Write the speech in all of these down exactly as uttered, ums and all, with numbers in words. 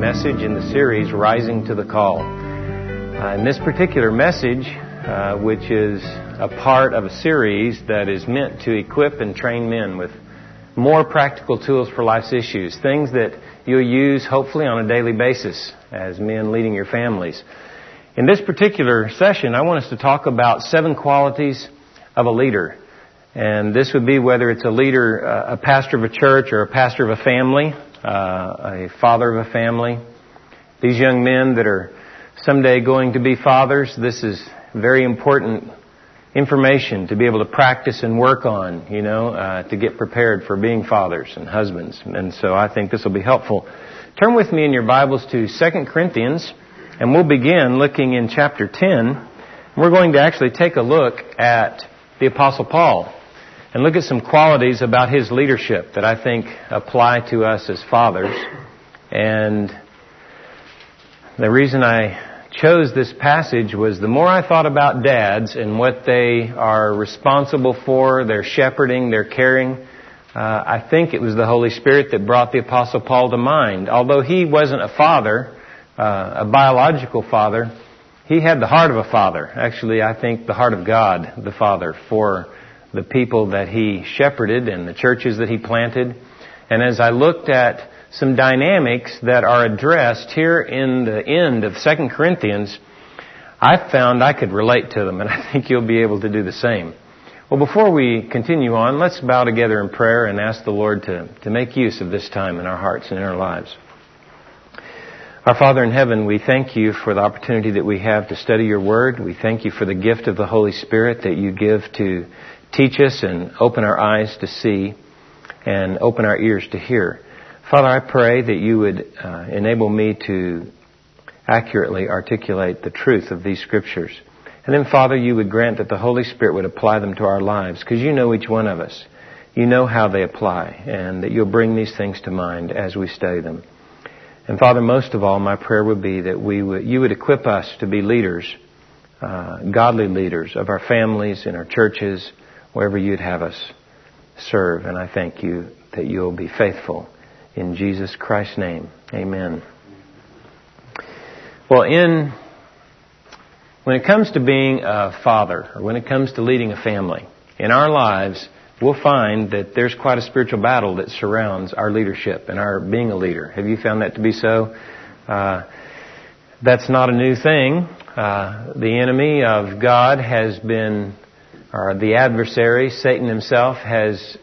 message in the series, Rising to the Call. Uh, in this particular message, uh, which is a part of a series that is meant to equip and train men with more practical tools for life's issues, things that you'll use hopefully on a daily basis as men leading your families. In this particular session, I want us to talk about seven qualities of a leader. And this would be whether it's a leader, uh, a pastor of a church or a pastor of a family, uh, a father of a family. These young men that are someday going to be fathers, this is very important information to be able to practice and work on, you know, uh, to get prepared for being fathers and husbands. And so I think this will be helpful. Turn with me in your Bibles to Second Corinthians, and we'll begin looking in chapter ten. We're going to actually take a look at the Apostle Paul and look at some qualities about his leadership that I think apply to us as fathers. And the reason I chose this passage was the more I thought about dads and what they are responsible for, their shepherding, their caring, uh, I think it was the Holy Spirit that brought the Apostle Paul to mind. Although he wasn't a father, uh, a biological father, he had the heart of a father. Actually, I think the heart of God, the Father, for the people that he shepherded and the churches that he planted. And as I looked at some dynamics that are addressed here in the end of Second Corinthians, I found I could relate to them, and I think you'll be able to do the same. Well, before we continue on, let's bow together in prayer and ask the Lord to, to make use of this time in our hearts and in our lives. Our Father in heaven, we thank you for the opportunity that we have to study your word. We thank you for the gift of the Holy Spirit that you give to teach us and open our eyes to see and open our ears to hear. Father, I pray that you would uh, enable me to accurately articulate the truth of these scriptures. And then, Father, you would grant that the Holy Spirit would apply them to our lives, because you know each one of us. You know how they apply, and that you'll bring these things to mind as we study them. And Father, most of all, my prayer would be that we would, you would equip us to be leaders, uh, godly leaders of our families, in our churches, wherever you'd have us serve. And I thank you that you'll be faithful. In Jesus Christ's name, amen. Well, in when it comes to being a father, or when it comes to leading a family, in our lives, we'll find that there's quite a spiritual battle that surrounds our leadership and our being a leader. Have you found that to be so? Uh, that's not a new thing. Uh, the enemy of God has been, or the adversary, Satan himself, has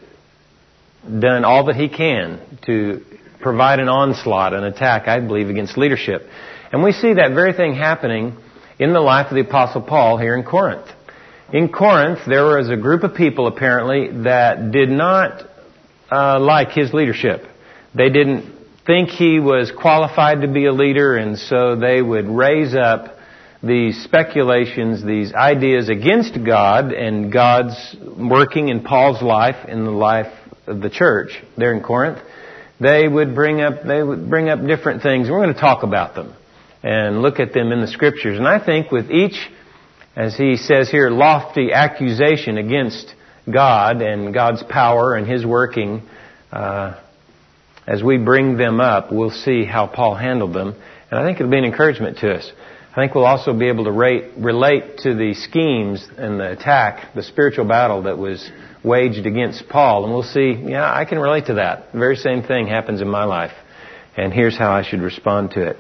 done all that he can to provide an onslaught, an attack, I believe, against leadership. And we see that very thing happening in the life of the Apostle Paul here in Corinth. In Corinth, there was a group of people, apparently, that did not uh, like his leadership. They didn't think he was qualified to be a leader, and so they would raise up these speculations, these ideas against God and God's working in Paul's life, in the life of the church there in Corinth. They would bring up, they would bring up different things. We're going to talk about them and look at them in the Scriptures. And I think with each, as he says here, lofty accusation against God and God's power and His working, uh, as we bring them up, we'll see how Paul handled them. And I think it'll be an encouragement to us. I think we'll also be able to rate, relate to the schemes and the attack, the spiritual battle that was waged against Paul. And we'll see, yeah, I can relate to that. The very same thing happens in my life. And here's how I should respond to it.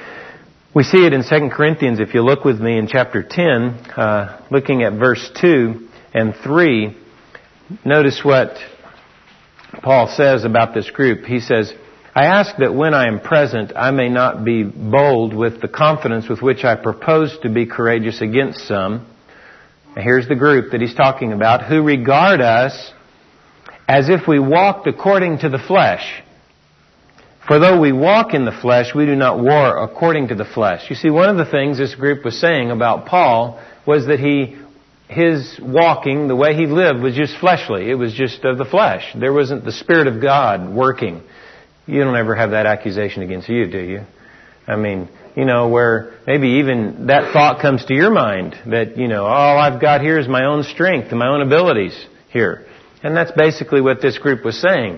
We see it in Second Corinthians, if you look with me in chapter ten, uh, looking at verse two and three. Notice what Paul says about this group. He says, I ask that when I am present, I may not be bold with the confidence with which I propose to be courageous against some. Now here's the group that he's talking about, who regard us as if we walked according to the flesh. For though we walk in the flesh, we do not war according to the flesh. You see, one of the things this group was saying about Paul was that he, his walking, the way he lived, was just fleshly. It was just of the flesh. There wasn't the Spirit of God working. You don't ever have that accusation against you, do you? I mean, you know, where maybe even that thought comes to your mind that, you know, all I've got here is my own strength and my own abilities here. And that's basically what this group was saying.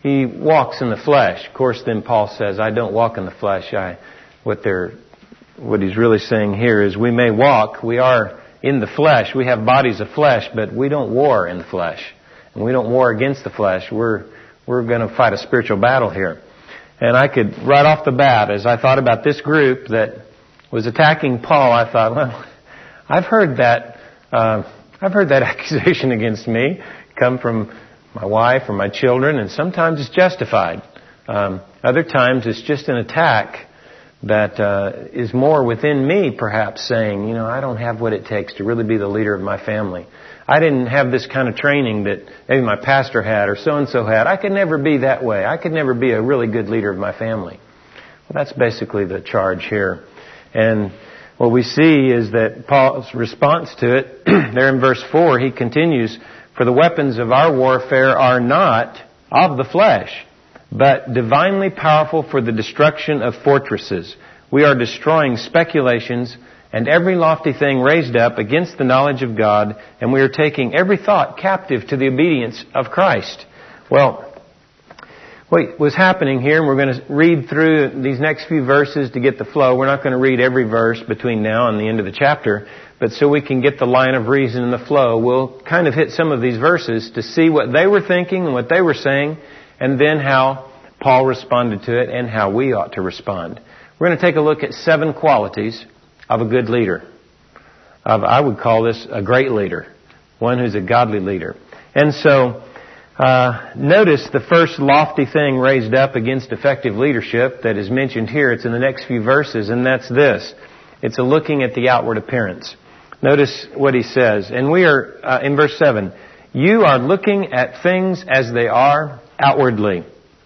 he walks in the flesh. Of course, then Paul says, I don't walk in the flesh. I, what they're, what he's really saying here is we may walk, we are in the flesh, we have bodies of flesh, but we don't war in the flesh. And we don't war against the flesh. We're, we're going to fight a spiritual battle here. And I could, right off the bat, as I thought about this group that was attacking Paul, I thought, well, I've heard that, uh, I've heard that accusation against me come from my wife or my children, and sometimes it's justified. Um, other times it's just an attack that uh, is more within me, perhaps, saying, you know, I don't have what it takes to really be the leader of my family. I didn't have this kind of training that maybe my pastor had or so-and-so had. I could never be that way. I could never be a really good leader of my family. Well, that's basically the charge here. And what we see is that Paul's response to it, there in verse four, he continues, for the weapons of our warfare are not of the flesh, but divinely powerful for the destruction of fortresses. We are destroying speculations and every lofty thing raised up against the knowledge of God, and we are taking every thought captive to the obedience of Christ. Well, what was happening here, and we're going to read through these next few verses to get the flow. We're not going to read every verse between now and the end of the chapter, but so we can get the line of reason and the flow, we'll kind of hit some of these verses to see what they were thinking and what they were saying, and then how Paul responded to it and how we ought to respond. We're going to take a look at seven qualities of a good leader. Of, I would call this a great leader, one who's a godly leader. And so, uh, notice the first lofty thing raised up against effective leadership that is mentioned here. It's in the next few verses, and that's this. It's a looking at the outward appearance. Notice what he says. And we are, uh, in verse seven, you are looking at things as they are outwardly.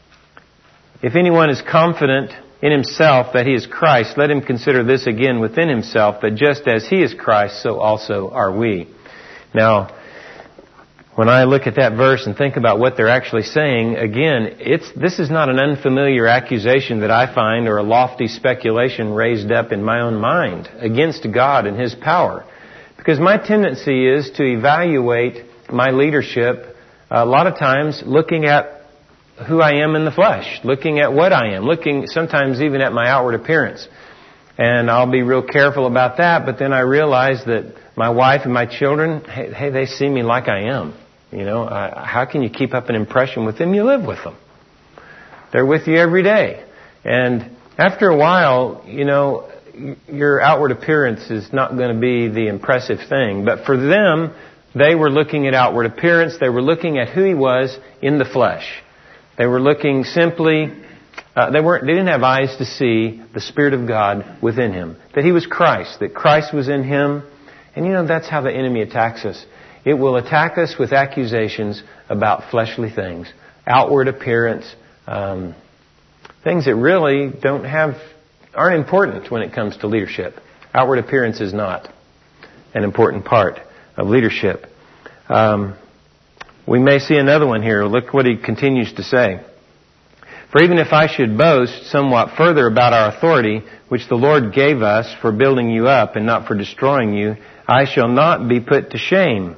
If anyone is confident in himself that he is Christ, let him consider this again within himself, that just as he is Christ, so also are we. Now, when I look at that verse and think about what they're actually saying, again, it's this is not an unfamiliar accusation that I find or a lofty speculation raised up in my own mind against God and His power. Because my tendency is to evaluate my leadership a lot of times looking at who I am in the flesh, looking at what I am, looking sometimes even at my outward appearance. And I'll be real careful about that, but then I realize that my wife and my children, hey, hey they see me like I am. You know, uh, how can you keep up an impression with them? You live with them. They're with you every day. And after a while, you know, your outward appearance is not going to be the impressive thing. But for them, they were looking at outward appearance. They were looking at who he was in the flesh. They were looking simply, uh, they weren't, they didn't have eyes to see the Spirit of God within him. That he was Christ, that Christ was in him. And you know, that's how the enemy attacks us. It will attack us with accusations about fleshly things, outward appearance, um, things that really don't have, aren't important when it comes to leadership. Outward appearance is not an important part of leadership. Um, we may see another one here. Look what he continues to say. For even if I should boast somewhat further about our authority, which the Lord gave us for building you up and not for destroying you, I shall not be put to shame.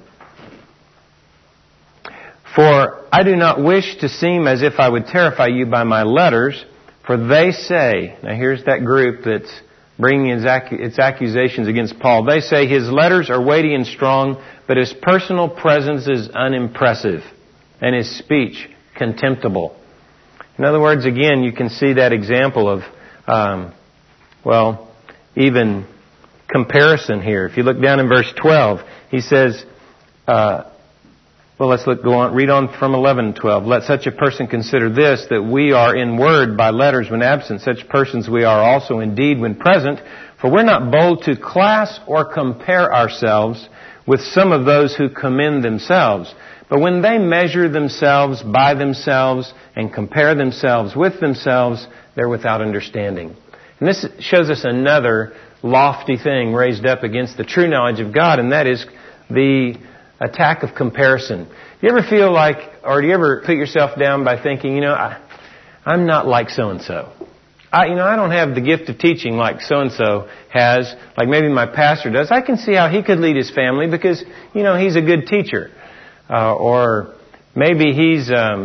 For I do not wish to seem as if I would terrify you by my letters, for they say, now here's that group that's bringing its, accu- its accusations against Paul. They say his letters are weighty and strong, but his personal presence is unimpressive, and his speech contemptible. In other words, again, you can see that example of, um, well, even comparison here. If you look down in verse twelve, he says, uh, well, let's look, go on, read on from eleven and twelve. Let such a person consider this, that we are in word by letters when absent. Such persons we are also indeed when present. For we're not bold to class or compare ourselves with some of those who commend themselves. But when they measure themselves by themselves and compare themselves with themselves, they're without understanding. And this shows us another lofty thing raised up against the true knowledge of God, and that is the attack of comparison. Do you ever feel like, or do you ever put yourself down by thinking, you know, I, I'm not like so-and-so. I, you know, I don't have the gift of teaching like so-and-so has, like maybe my pastor does. I can see how he could lead his family because, you know, he's a good teacher. Uh, or maybe he's, um,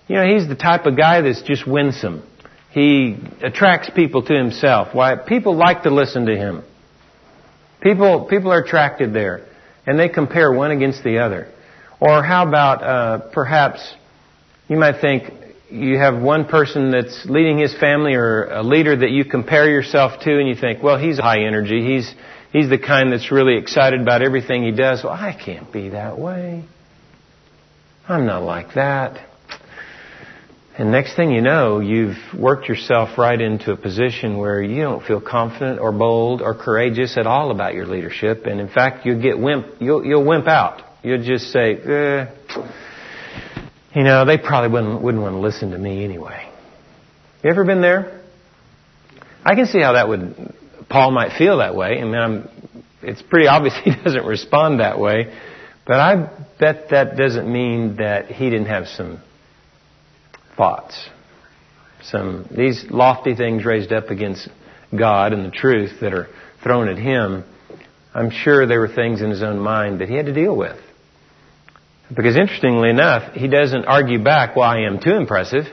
You know, he's the type of guy that's just winsome. He attracts people to himself. Why? People like to listen to him. People, people are attracted there. And they compare one against the other. Or how about, uh, perhaps, you might think you have one person that's leading his family or a leader that you compare yourself to and you think, well, he's high energy. He's, he's the kind that's really excited about everything he does. Well, I can't be that way. I'm not like that. And next thing you know, you've worked yourself right into a position where you don't feel confident or bold or courageous at all about your leadership. And in fact, you'll get wimp, you'll, you'll wimp out. You'll just say, eh, you know, they probably wouldn't, wouldn't want to listen to me anyway. You ever been there? I can see how that would, Paul might feel that way. I mean, I'm, it's pretty obvious he doesn't respond that way. But I bet that doesn't mean that he didn't have some thoughts. Some, these lofty things raised up against God and the truth that are thrown at him. I'm sure there were things in his own mind that he had to deal with. Because interestingly enough, he doesn't argue back, well, I am too impressive.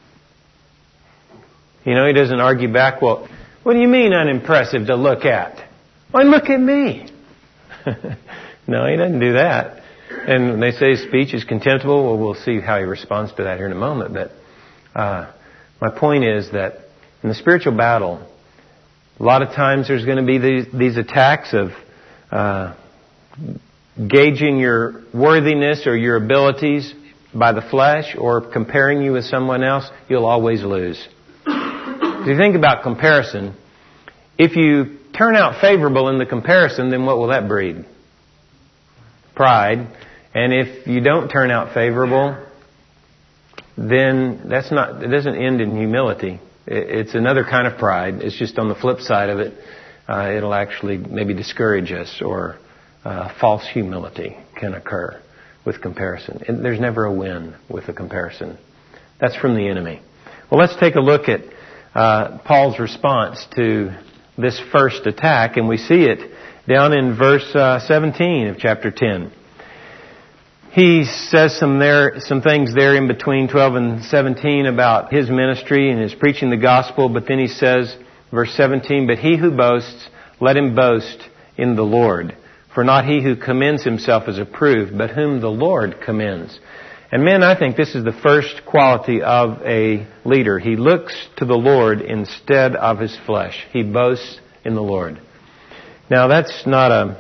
You know, he doesn't argue back, well, what do you mean unimpressive to look at? Why, look at me. No, he doesn't do that. And when they say his speech is contemptible, well, we'll see how he responds to that here in a moment. But uh, my point is that in the spiritual battle, a lot of times there's going to be these, these attacks of uh, gauging your worthiness or your abilities by the flesh or comparing you with someone else. You'll always lose. If you think about comparison, if you turn out favorable in the comparison, then what will that breed? Pride. And if you don't turn out favorable, then that's not, it doesn't end in humility. It's another kind of pride. It's just on the flip side of it. Uh, it'll actually maybe discourage us, or uh, false humility can occur with comparison. And there's never a win with a comparison. That's from the enemy. Well, let's take a look at uh, Paul's response to this first attack, and we see it down in verse uh, seventeen of chapter ten. He says some there, some things there in between twelve and seventeen about his ministry and his preaching the gospel. But then he says, verse seventeen, "But he who boasts, let him boast in the Lord. For not he who commends himself is approved, but whom the Lord commends." And men, I think this is the first quality of a leader. He looks to the Lord instead of his flesh. He boasts in the Lord. Now that's not a,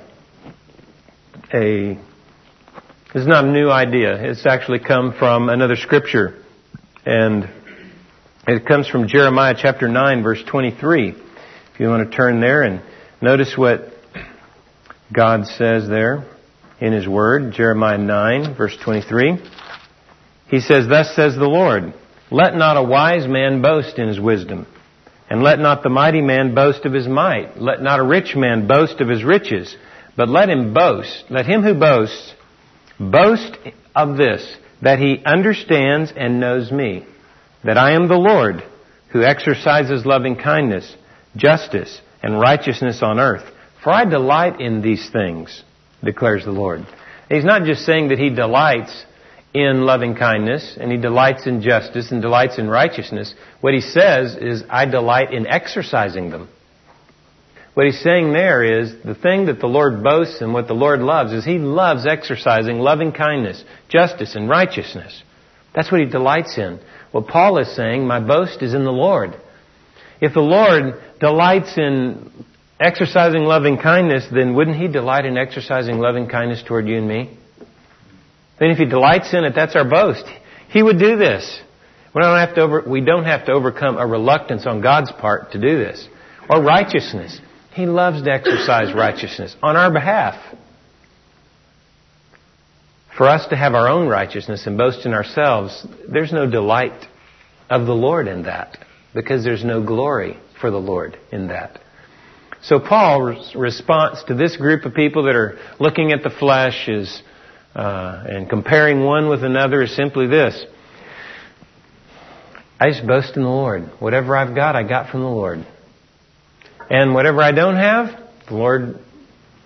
a It's not a new idea. It's actually come from another scripture. And it comes from Jeremiah chapter nine, verse twenty-three. If you want to turn there and notice what God says there in His Word. Jeremiah nine, verse twenty-three. He says, "Thus says the Lord, let not a wise man boast in his wisdom, and let not the mighty man boast of his might. Let not a rich man boast of his riches, but let him boast, let him who boasts, boast of this, that he understands and knows me, that I am the Lord, who exercises loving kindness, justice, and righteousness on earth. For I delight in these things, declares the Lord." He's not just saying that He delights in loving kindness, and He delights in justice, and delights in righteousness. What He says is, I delight in exercising them. What He's saying there is, the thing that the Lord boasts and what the Lord loves is He loves exercising loving kindness, justice, and righteousness. That's what He delights in. What Paul is saying, my boast is in the Lord. If the Lord delights in exercising loving kindness, then wouldn't He delight in exercising loving kindness toward you and me? Then if He delights in it, that's our boast. He would do this. We don't have to over, we don't have to overcome a reluctance on God's part to do this. Or righteousness. He loves to exercise righteousness on our behalf. For us to have our own righteousness and boast in ourselves, there's no delight of the Lord in that, because there's no glory for the Lord in that. So Paul's response to this group of people that are looking at the flesh is, uh, and comparing one with another is simply this: I just boast in the Lord. Whatever I've got, I got from the Lord. And whatever I don't have, the Lord,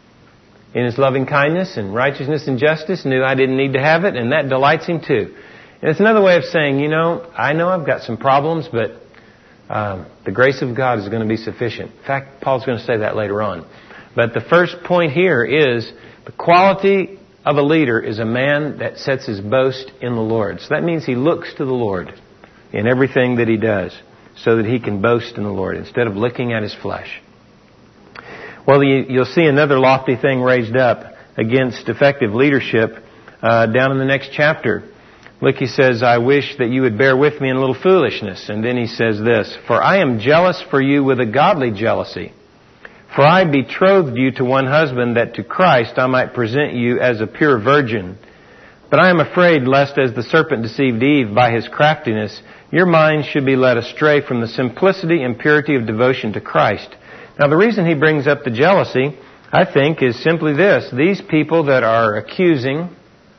in His loving kindness and righteousness and justice, knew I didn't need to have it, and that delights Him too. And it's another way of saying, you know, I know I've got some problems, but um, the grace of God is going to be sufficient. In fact, Paul's going to say that later on. But the first point here is the quality of a leader is a man that sets his boast in the Lord. So that means he looks to the Lord in everything that he does so that he can boast in the Lord instead of looking at his flesh. Well, you'll see another lofty thing raised up against effective leadership uh, down in the next chapter. Look, he says, I wish that you would bear with me in a little foolishness. And then he says this, for I am jealous for you with a godly jealousy. For I betrothed you to one husband, that to Christ I might present you as a pure virgin. But I am afraid lest as the serpent deceived Eve by his craftiness, your minds should be led astray from the simplicity and purity of devotion to Christ. Now the reason he brings up the jealousy, I think, is simply this. These people that are accusing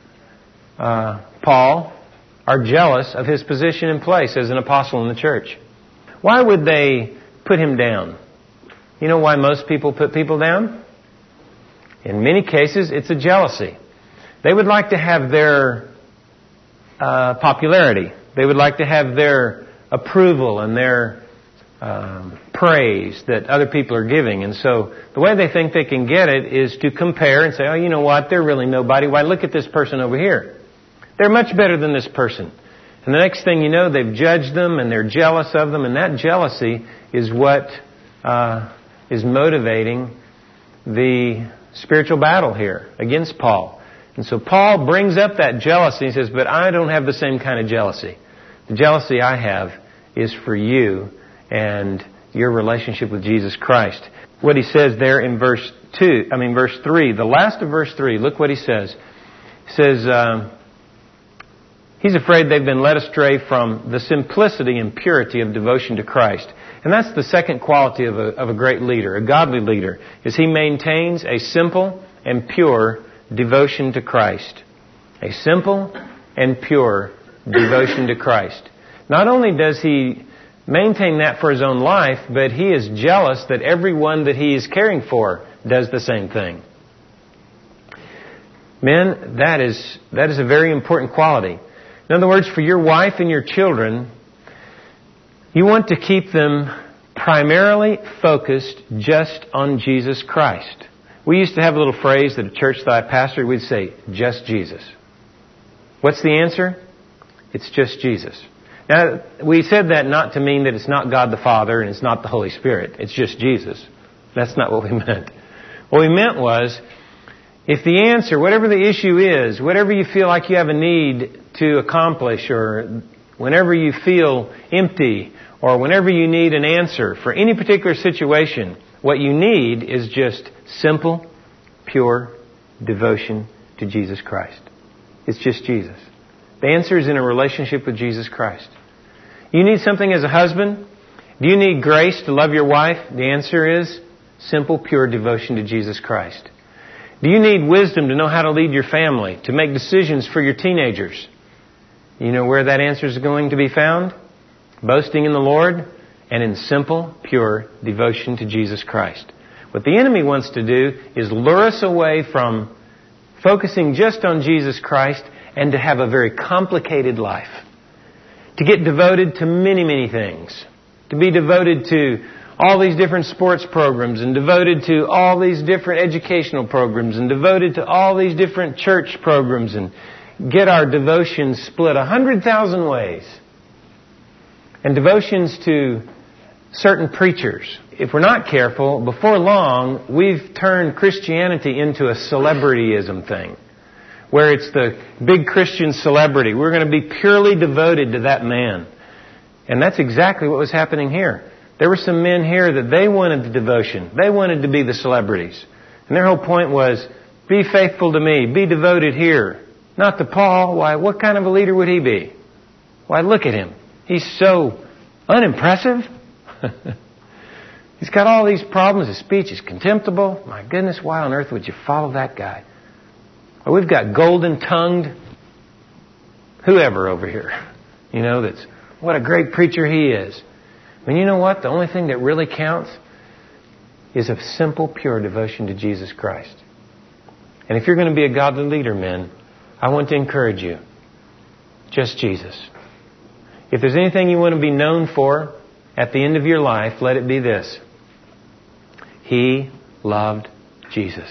uh, Paul are jealous of his position and place as an apostle in the church. Why would they put him down? You know why most people put people down? In many cases, it's a jealousy. They would like to have their uh, popularity. They would like to have their approval and their um, praise that other people are giving. And so the way they think they can get it is to compare and say, oh, you know what, they're really nobody. Why, look at this person over here. They're much better than this person. And the next thing you know, they've judged them and they're jealous of them. And that jealousy is what uh, is motivating the spiritual battle here against Paul. And so Paul brings up that jealousy. He says, but I don't have the same kind of jealousy. The jealousy I have is for you and your relationship with Jesus Christ. What he says there in verse two, I mean verse three, the last of verse three, look what he says. He says, um, he's afraid they've been led astray from the simplicity and purity of devotion to Christ. And that's the second quality of a, of a great leader, a godly leader, is he maintains a simple and pure devotion to Christ. A simple and pure devotion to Christ. Not only does he maintain that for his own life, but he is jealous that everyone that he is caring for does the same thing. Men, that is, that is a very important quality. In other words, for your wife and your children, you want to keep them primarily focused just on Jesus Christ. We used to have a little phrase at a church that I pastored. We'd say, just Jesus. What's the answer? It's just Jesus. Now, we said that not to mean that it's not God the Father and it's not the Holy Spirit. It's just Jesus. That's not what we meant. What we meant was, if the answer, whatever the issue is, whatever you feel like you have a need to accomplish, or whenever you feel empty, or whenever you need an answer for any particular situation, what you need is just simple, pure devotion to Jesus Christ. It's just Jesus. The answer is in a relationship with Jesus Christ. You need something as a husband? Do you need grace to love your wife? The answer is simple, pure devotion to Jesus Christ. Do you need wisdom to know how to lead your family, to make decisions for your teenagers? You know where that answer is going to be found? Boasting in the Lord and in simple, pure devotion to Jesus Christ. What the enemy wants to do is lure us away from focusing just on Jesus Christ and to have a very complicated life. To get devoted to many, many things. To be devoted to all these different sports programs, and devoted to all these different educational programs, and devoted to all these different church programs, and get our devotions split a hundred thousand ways. And devotions to certain preachers. If we're not careful, before long, we've turned Christianity into a celebrityism thing, where it's the big Christian celebrity. We're going to be purely devoted to that man. And that's exactly what was happening here. There were some men here that they wanted the devotion. They wanted to be the celebrities. And their whole point was, be faithful to me. Be devoted here. Not to Paul. Why, what kind of a leader would he be? Why, look at him. He's so unimpressive. He's got all these problems. His speech is contemptible. My goodness, why on earth would you follow that guy? Well, we've got golden-tongued whoever over here. You know, that's what a great preacher he is. And you know what? The only thing that really counts is a simple, pure devotion to Jesus Christ. And if you're going to be a godly leader, men, I want to encourage you. Just Jesus. If there's anything you want to be known for at the end of your life, let it be this. He loved Jesus.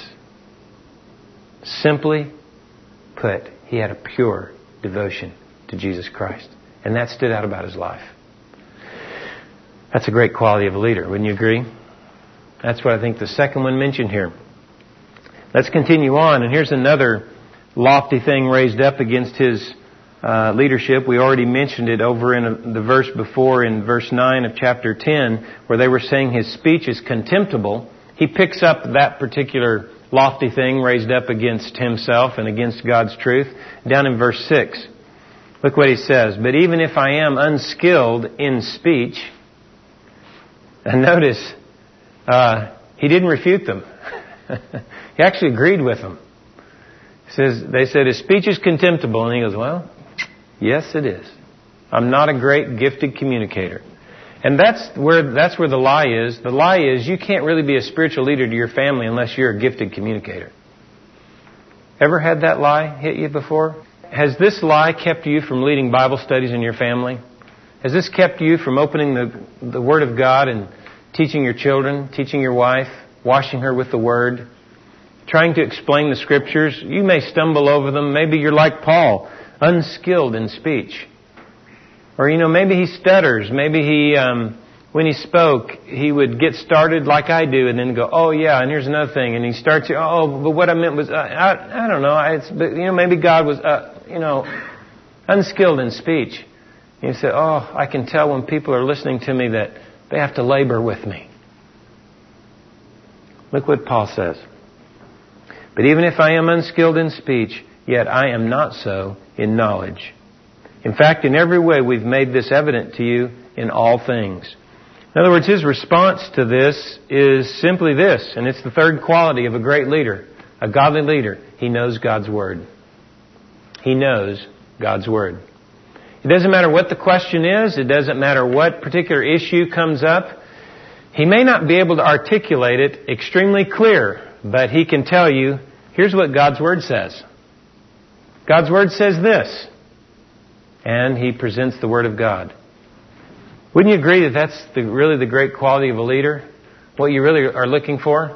Simply put, he had a pure devotion to Jesus Christ. And that stood out about his life. That's a great quality of a leader, wouldn't you agree? That's what I think the second one mentioned here. Let's continue on, and here's another lofty thing raised up against his uh, leadership. We already mentioned it over in a, the verse before, in verse nine of chapter ten, where they were saying his speech is contemptible. He picks up that particular lofty thing raised up against himself and against God's truth down in verse six. Look what he says. But even if I am unskilled in speech, and notice, uh, he didn't refute them. He actually agreed with them. He says, they said, his speech is contemptible. And he goes, well, yes, it is. I'm not a great gifted communicator. And that's where, that's where the lie is. The lie is you can't really be a spiritual leader to your family unless you're a gifted communicator. Ever had that lie hit you before? Has this lie kept you from leading Bible studies in your family? Has this kept you from opening the, the Word of God and teaching your children, teaching your wife, washing her with the Word, trying to explain the Scriptures? You may stumble over them. Maybe you're like Paul, unskilled in speech. Or, you know, maybe he stutters. Maybe he, um, when he spoke, he would get started like I do and then go, oh, yeah, and here's another thing. And he starts, oh, but what I meant was, uh, I, I don't know, it's, but, you know, maybe God was, uh, you know, unskilled in speech. And you say, oh, I can tell when people are listening to me that they have to labor with me. Look what Paul says. But even if I am unskilled in speech, yet I am not so in knowledge. In fact, in every way we've made this evident to you in all things. In other words, his response to this is simply this, and it's the third quality of a great leader, a godly leader. He knows God's Word. He knows God's Word. It doesn't matter what the question is. It doesn't matter what particular issue comes up. He may not be able to articulate it extremely clear, but he can tell you, here's what God's Word says. God's Word says this. And he presents the Word of God. Wouldn't you agree that that's the, really the great quality of a leader? What you really are looking for?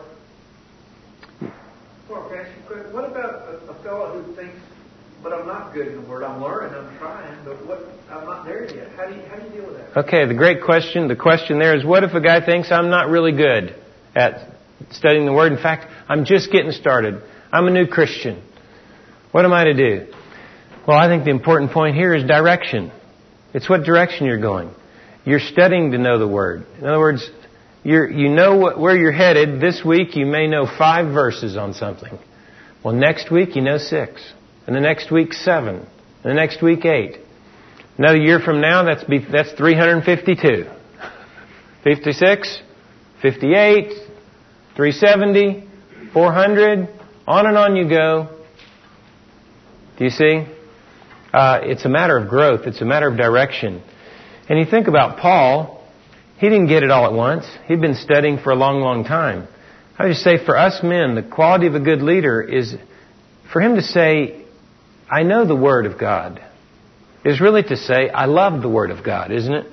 Well, what about a, a fellow who thinks, but I'm not good in the Word. I'm learning, I'm trying, but what, I'm not there yet. How do you, how do you deal with that? Okay, the great question, the question there is, what if a guy thinks I'm not really good at studying the Word? In fact, I'm just getting started. I'm a new Christian. What am I to do? Well, I think the important point here is direction. It's what direction you're going. You're studying to know the Word. In other words, you're, you know what, where you're headed. This week you may know five verses on something. Well, next week you know six. And the next week seven. And the next week eight. Another year from now, that's be, that's three hundred fifty-two. fifty-six, fifty-eight, three seventy, four hundred, on and on you go. Do you see? Uh, it's a matter of growth. It's a matter of direction. And you think about Paul, he didn't get it all at once. He'd been studying for a long, long time. I would just say for us men, the quality of a good leader is for him to say, I know the Word of God, is really to say, I love the Word of God, isn't it?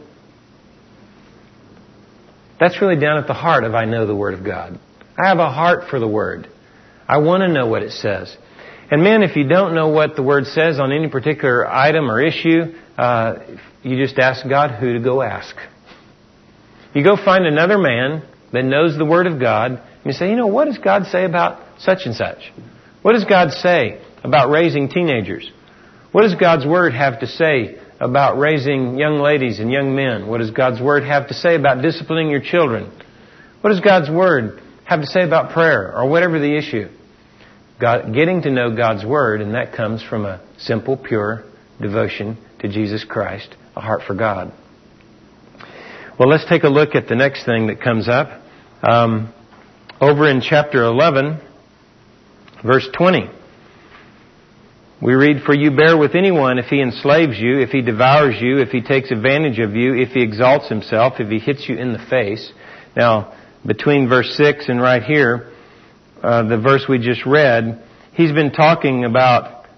That's really down at the heart of I know the Word of God. I have a heart for the Word. I want to know what it says. And men, if you don't know what the Word says on any particular item or issue, uh, you just ask God who to go ask. You go find another man that knows the Word of God, and you say, you know, what does God say about such and such? What does God say about raising teenagers? What does God's Word have to say about raising young ladies and young men? What does God's Word have to say about disciplining your children? What does God's Word have to say about prayer or whatever the issue? God, getting to know God's Word, and that comes from a simple, pure devotion to Jesus Christ, a heart for God. Well, let's take a look at the next thing that comes up. Um, over in chapter eleven, verse twenty. We read, for you bear with anyone if he enslaves you, if he devours you, if he takes advantage of you, if he exalts himself, if he hits you in the face. Now, between verse six and right here, uh, the verse we just read, he's been talking about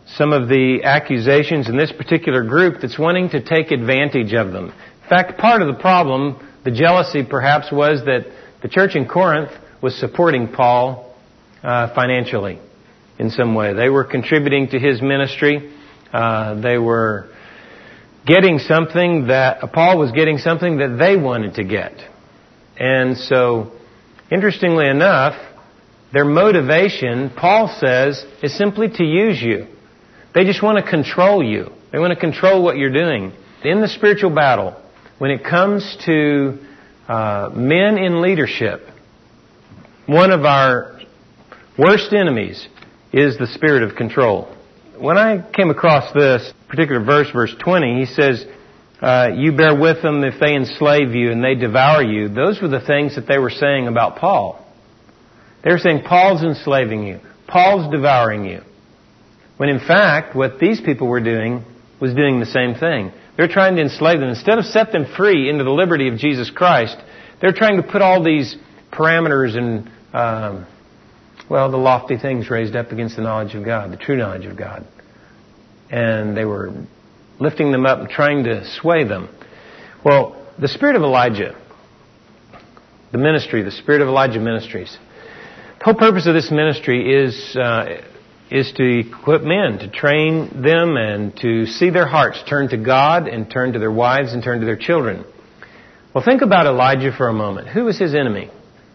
some of the accusations in this particular group that's wanting to take advantage of them. In fact, part of the problem, the jealousy perhaps, was that the church in Corinth was supporting Paul uh, financially in some way. They were contributing to his ministry. Uh, they were getting something that, Paul was getting something that they wanted to get. And so, interestingly enough, their motivation, Paul says, is simply to use you. They just want to control you. They want to control what you're doing. In the spiritual battle, when it comes to uh, men in leadership, one of our worst enemies is the spirit of control. When I came across this particular verse, verse twenty, he says, uh, you bear with them if they enslave you and they devour you. Those were the things that they were saying about Paul. They were saying, Paul's enslaving you. Paul's devouring you. When in fact, what these people were doing was doing the same thing. They're trying to enslave them. Instead of set them free into the liberty of Jesus Christ, they're trying to put all these parameters and, um, well, the lofty things raised up against the knowledge of God, the true knowledge of God. And they were lifting them up and trying to sway them. Well, the spirit of Elijah, the ministry, the spirit of Elijah Ministries, the whole purpose of this ministry is uh, is to equip men, to train them and to see their hearts turn to God and turn to their wives and turn to their children. Well, think about Elijah for a moment. Who was his enemy?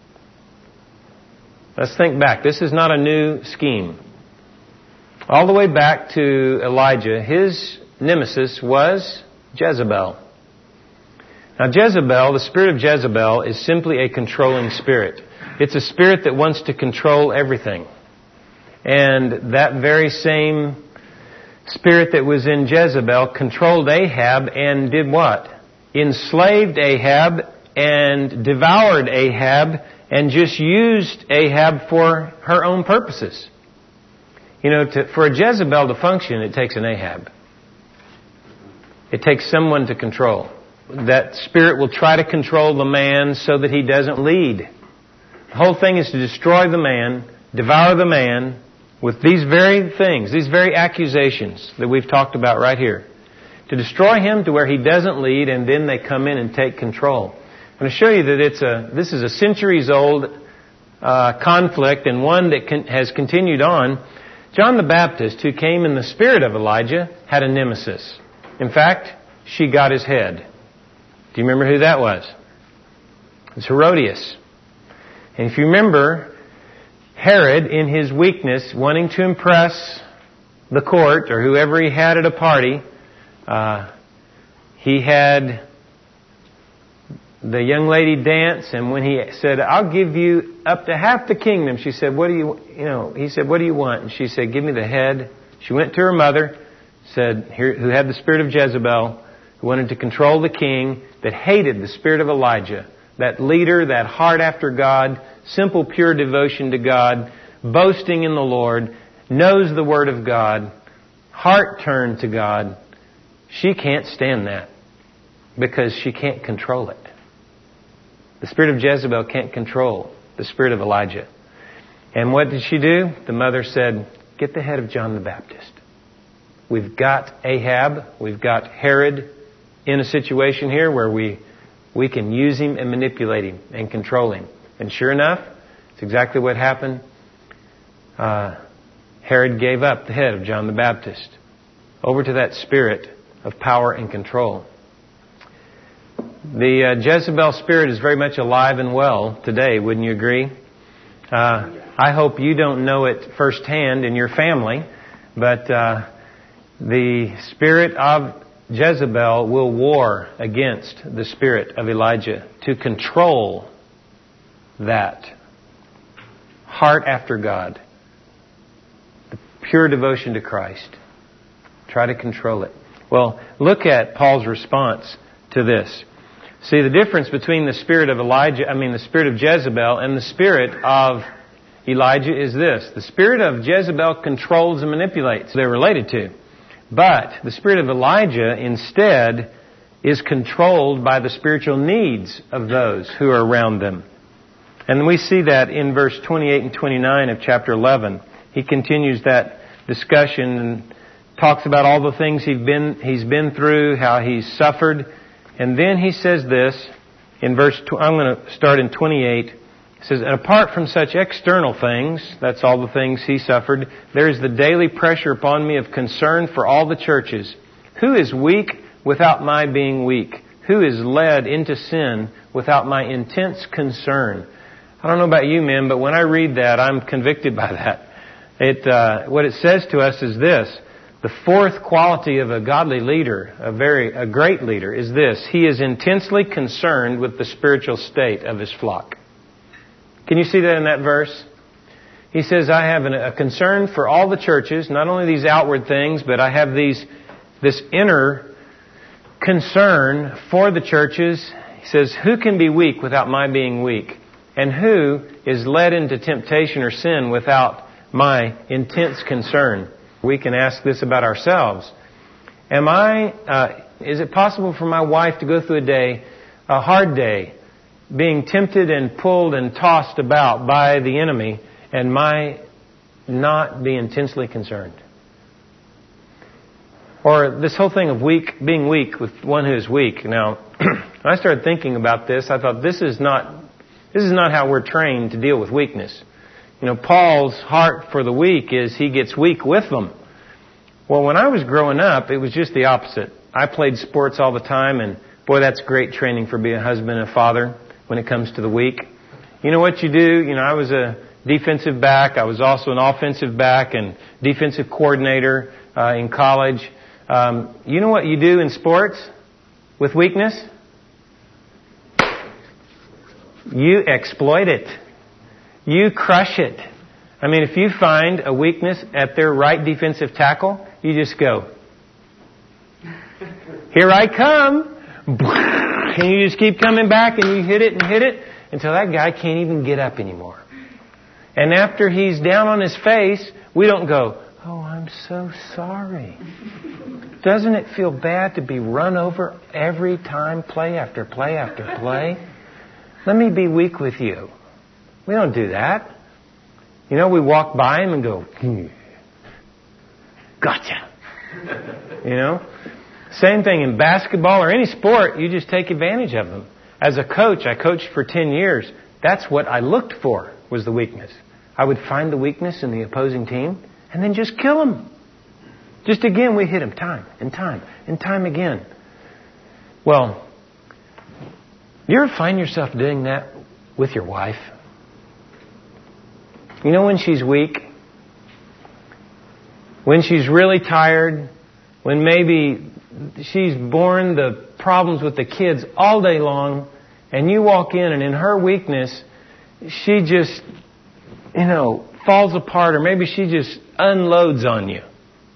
Let's think back. This is not a new scheme. All the way back to Elijah, his nemesis was Jezebel. Now Jezebel, the spirit of Jezebel, is simply a controlling spirit. It's a spirit that wants to control everything. And that very same spirit that was in Jezebel controlled Ahab and did what? Enslaved Ahab and devoured Ahab and just used Ahab for her own purposes. You know, to, for a Jezebel to function, it takes an Ahab. It takes someone to control. That spirit will try to control the man so that he doesn't lead. The whole thing is to destroy the man, devour the man with these very things, these very accusations that we've talked about right here. To destroy him to where he doesn't lead, and then they come in and take control. I'm going to show you that it's a this is a centuries-old uh, conflict, and one that can, has continued on. John the Baptist, who came in the spirit of Elijah, had a nemesis. In fact, she got his head. Do you remember who that was? It's Herodias. And if you remember, Herod, in his weakness, wanting to impress the court or whoever he had at a party, uh, he had the young lady dance, and when he said, "I'll give you up to half the kingdom," she said, "What do you, you know?" He said, "What do you want?" And she said, "Give me the head." She went to her mother, said, here, who had the spirit of Jezebel, who wanted to control the king, that hated the spirit of Elijah, that leader, that heart after God, simple, pure devotion to God, boasting in the Lord, knows the Word of God, heart turned to God. She can't stand that because she can't control it. The spirit of Jezebel can't control the spirit of Elijah. And what did she do? The mother said, "Get the head of John the Baptist. We've got Ahab, we've got Herod in a situation here where we we can use him and manipulate him and control him." And sure enough, it's exactly what happened. Uh, Herod gave up the head of John the Baptist over to that spirit of power and control. The uh, Jezebel spirit is very much alive and well today, wouldn't you agree? Uh, I hope you don't know it firsthand in your family, but uh, the spirit of Jezebel will war against the spirit of Elijah to control that heart after God, the pure devotion to Christ. Try to control it. Well, look at Paul's response to this. See, the difference between the spirit of Elijah, I mean the spirit of Jezebel and the spirit of Elijah is this. The spirit of Jezebel controls and manipulates. They're related to. But the spirit of Elijah instead is controlled by the spiritual needs of those who are around them. And we see that in verse twenty-eight and twenty-nine of chapter eleven. He continues that discussion talks about all the things he's been, he's been through, how he's suffered. And then he says this in verse, I'm going to start in twenty-eight. It says, and apart from such external things, that's all the things he suffered, there is the daily pressure upon me of concern for all the churches. Who is weak without my being weak? Who is led into sin without my intense concern? I don't know about you men, but when I read that, I'm convicted by that. It, uh, what it says to us is this. The fourth quality of a godly leader, a very, a great leader, is this. He is intensely concerned with the spiritual state of his flock. Can you see that in that verse? He says, I have a concern for all the churches, not only these outward things, but I have these, this inner concern for the churches. He says, who can be weak without my being weak? And who is led into temptation or sin without my intense concern? We can ask this about ourselves. Am I, uh, is it possible for my wife to go through a day, a hard day, being tempted and pulled and tossed about by the enemy, and my not be intensely concerned? Or this whole thing of weak, being weak with one who is weak. Now, when I started thinking about this, I thought this is not, this is not how we're trained to deal with weakness. You know, Paul's heart for the weak is he gets weak with them. Well, when I was growing up, it was just the opposite. I played sports all the time, and boy, that's great training for being a husband and a father when it comes to the weak. You know what you do? You know, I was a defensive back. I was also an offensive back and defensive coordinator uh, in college. Um, you know what you do in sports with weakness? You exploit it. You crush it. I mean, if you find a weakness at their right defensive tackle, you just go, here I come. And you just keep coming back and you hit it and hit it until that guy can't even get up anymore. And after he's down on his face, we don't go, oh, I'm so sorry. Doesn't it feel bad to be run over every time, play after play after play? Let me be weak with you. We don't do that. You know, we walk by him and go, hmm, gotcha. You know? Same thing in basketball or any sport, you just take advantage of them. As a coach, I coached for ten years. That's what I looked for, was the weakness. I would find the weakness in the opposing team and then just kill them. Just again, we hit them time and time and time again. Well, you ever find yourself doing that with your wife? You know when she's weak? When she's really tired? When maybe she's borne the problems with the kids all day long, and you walk in and in her weakness, she just, you know, falls apart, or maybe she just unloads on you.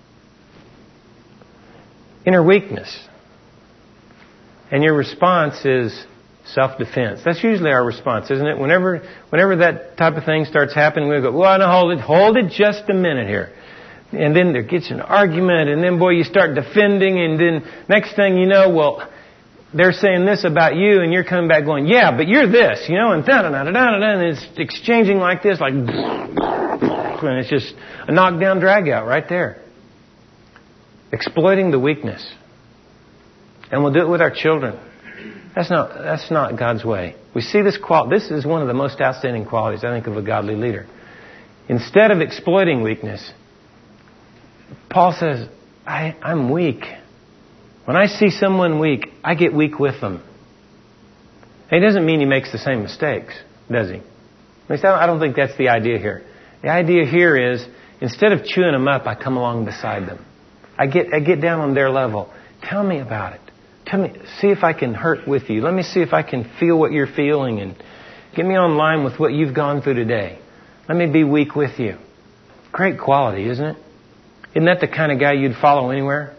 In her weakness. And your response is self-defense. That's usually our response, isn't it? Whenever whenever that type of thing starts happening, we go, well, no, hold it, hold it just a minute here. And then there gets an argument, and then, boy, you start defending, and then next thing you know, well, they're saying this about you, and you're coming back going, yeah, but you're this, you know, and da-da-da-da-da-da, and it's exchanging like this, like, and it's just a knockdown drag-out right there. Exploiting the weakness. And we'll do it with our children. That's not, that's not God's way. We see this qual. This is one of the most outstanding qualities, I think, of a godly leader. Instead of exploiting weakness, Paul says, I, I'm weak. When I see someone weak, I get weak with them. And it doesn't mean he makes the same mistakes, does he? At least I don't think that's the idea here. The idea here is, instead of chewing them up, I come along beside them. I get, I get down on their level. Tell me about it. Tell me, see if I can hurt with you. Let me see if I can feel what you're feeling, and get me on line with what you've gone through today. Let me be weak with you. Great quality, isn't it? Isn't that the kind of guy you'd follow anywhere?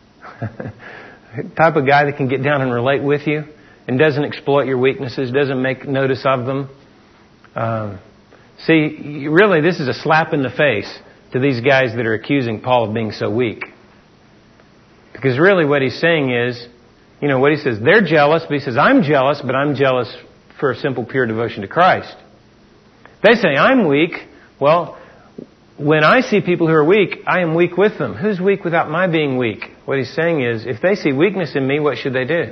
Type of guy that can get down and relate with you and doesn't exploit your weaknesses, doesn't make notice of them. Um, see, really, this is a slap in the face to these guys that are accusing Paul of being so weak. Because really what he's saying is, you know, what he says, they're jealous, but he says, I'm jealous, but I'm jealous for a simple, pure devotion to Christ. They say, I'm weak. Well, when I see people who are weak, I am weak with them. Who's weak without my being weak? What he's saying is, if they see weakness in me, what should they do?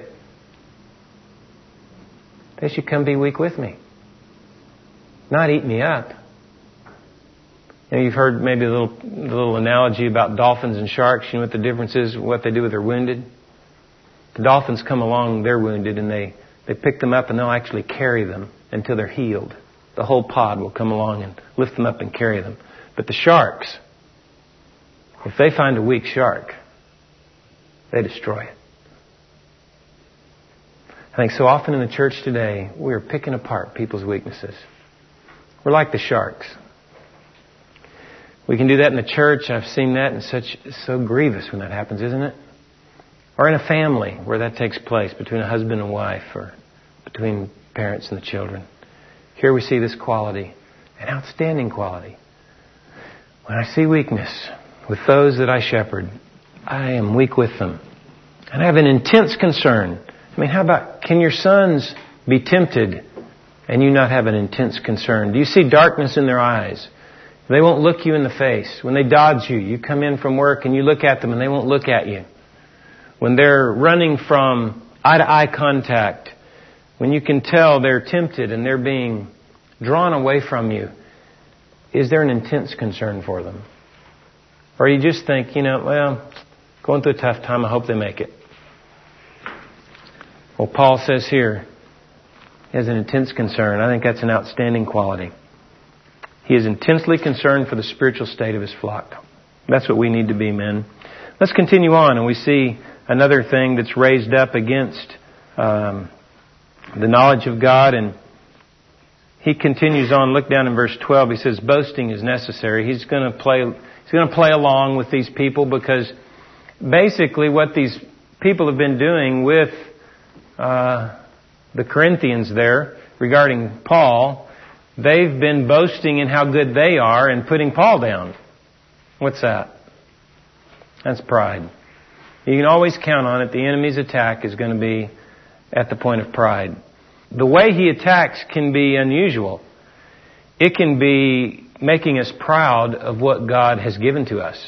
They should come be weak with me. Not eat me up. You know, you've heard maybe a little, a little analogy about dolphins and sharks. You know what the difference is, what they do with their wounded? The dolphins come along, they're wounded, and they, they pick them up and they'll actually carry them until they're healed. The whole pod will come along and lift them up and carry them. But the sharks, if they find a weak shark, they destroy it. I think so often in the church today, we are picking apart people's weaknesses. We're like the sharks. We can do that in the church. I've seen that, and such so grievous when that happens, isn't it? Or in a family where that takes place, between a husband and wife, or between parents and the children. Here we see this quality, an outstanding quality. When I see weakness with those that I shepherd, I am weak with them. And I have an intense concern. I mean, how about, can your sons be tempted and you not have an intense concern? Do you see darkness in their eyes? They won't look you in the face. When they dodge you, you come in from work and you look at them and they won't look at you. When they're running from eye-to-eye contact, when you can tell they're tempted and they're being drawn away from you, is there an intense concern for them? Or you just think, you know, well, going through a tough time, I hope they make it. Well, Paul says here, he has an intense concern. I think that's an outstanding quality. He is intensely concerned for the spiritual state of his flock. That's what we need to be, men. Let's continue on, and we see another thing that's raised up against um, the knowledge of God. And he continues on. Look down in verse twelve. He says, boasting is necessary. He's going to play, he's going to play along with these people, because basically what these people have been doing with uh, the Corinthians there regarding Paul, they've been boasting in how good they are and putting Paul down. What's that? That's pride. You can always count on it. The enemy's attack is going to be at the point of pride. The way he attacks can be unusual. It can be making us proud of what God has given to us,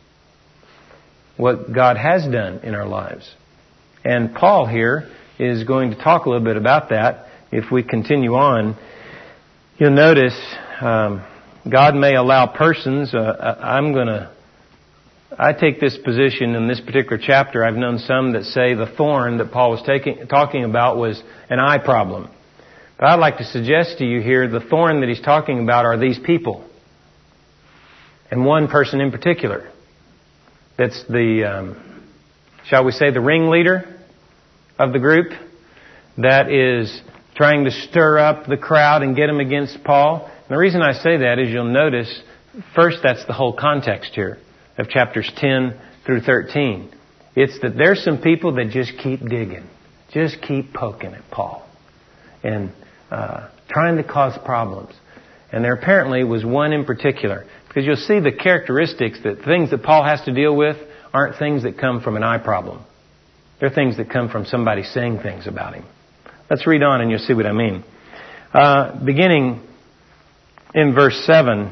what God has done in our lives. And Paul here is going to talk a little bit about that. If we continue on, you'll notice um, God may allow persons. Uh, I'm going to. I take this position in this particular chapter. I've known some that say the thorn that Paul was taking, talking about was an eye problem. But I'd like to suggest to you here, the thorn that he's talking about are these people. And one person in particular. That's the, um, shall we say, the ringleader of the group that is trying to stir up the crowd and get them against Paul. And the reason I say that is you'll notice, first, that's the whole context here of chapters ten through thirteen. It's that there's some people that just keep digging, just keep poking at Paul and uh, trying to cause problems. And there apparently was one in particular, because you'll see the characteristics that things that Paul has to deal with aren't things that come from an eye problem. They're things that come from somebody saying things about him. Let's read on and you'll see what I mean. Uh, beginning in verse seven,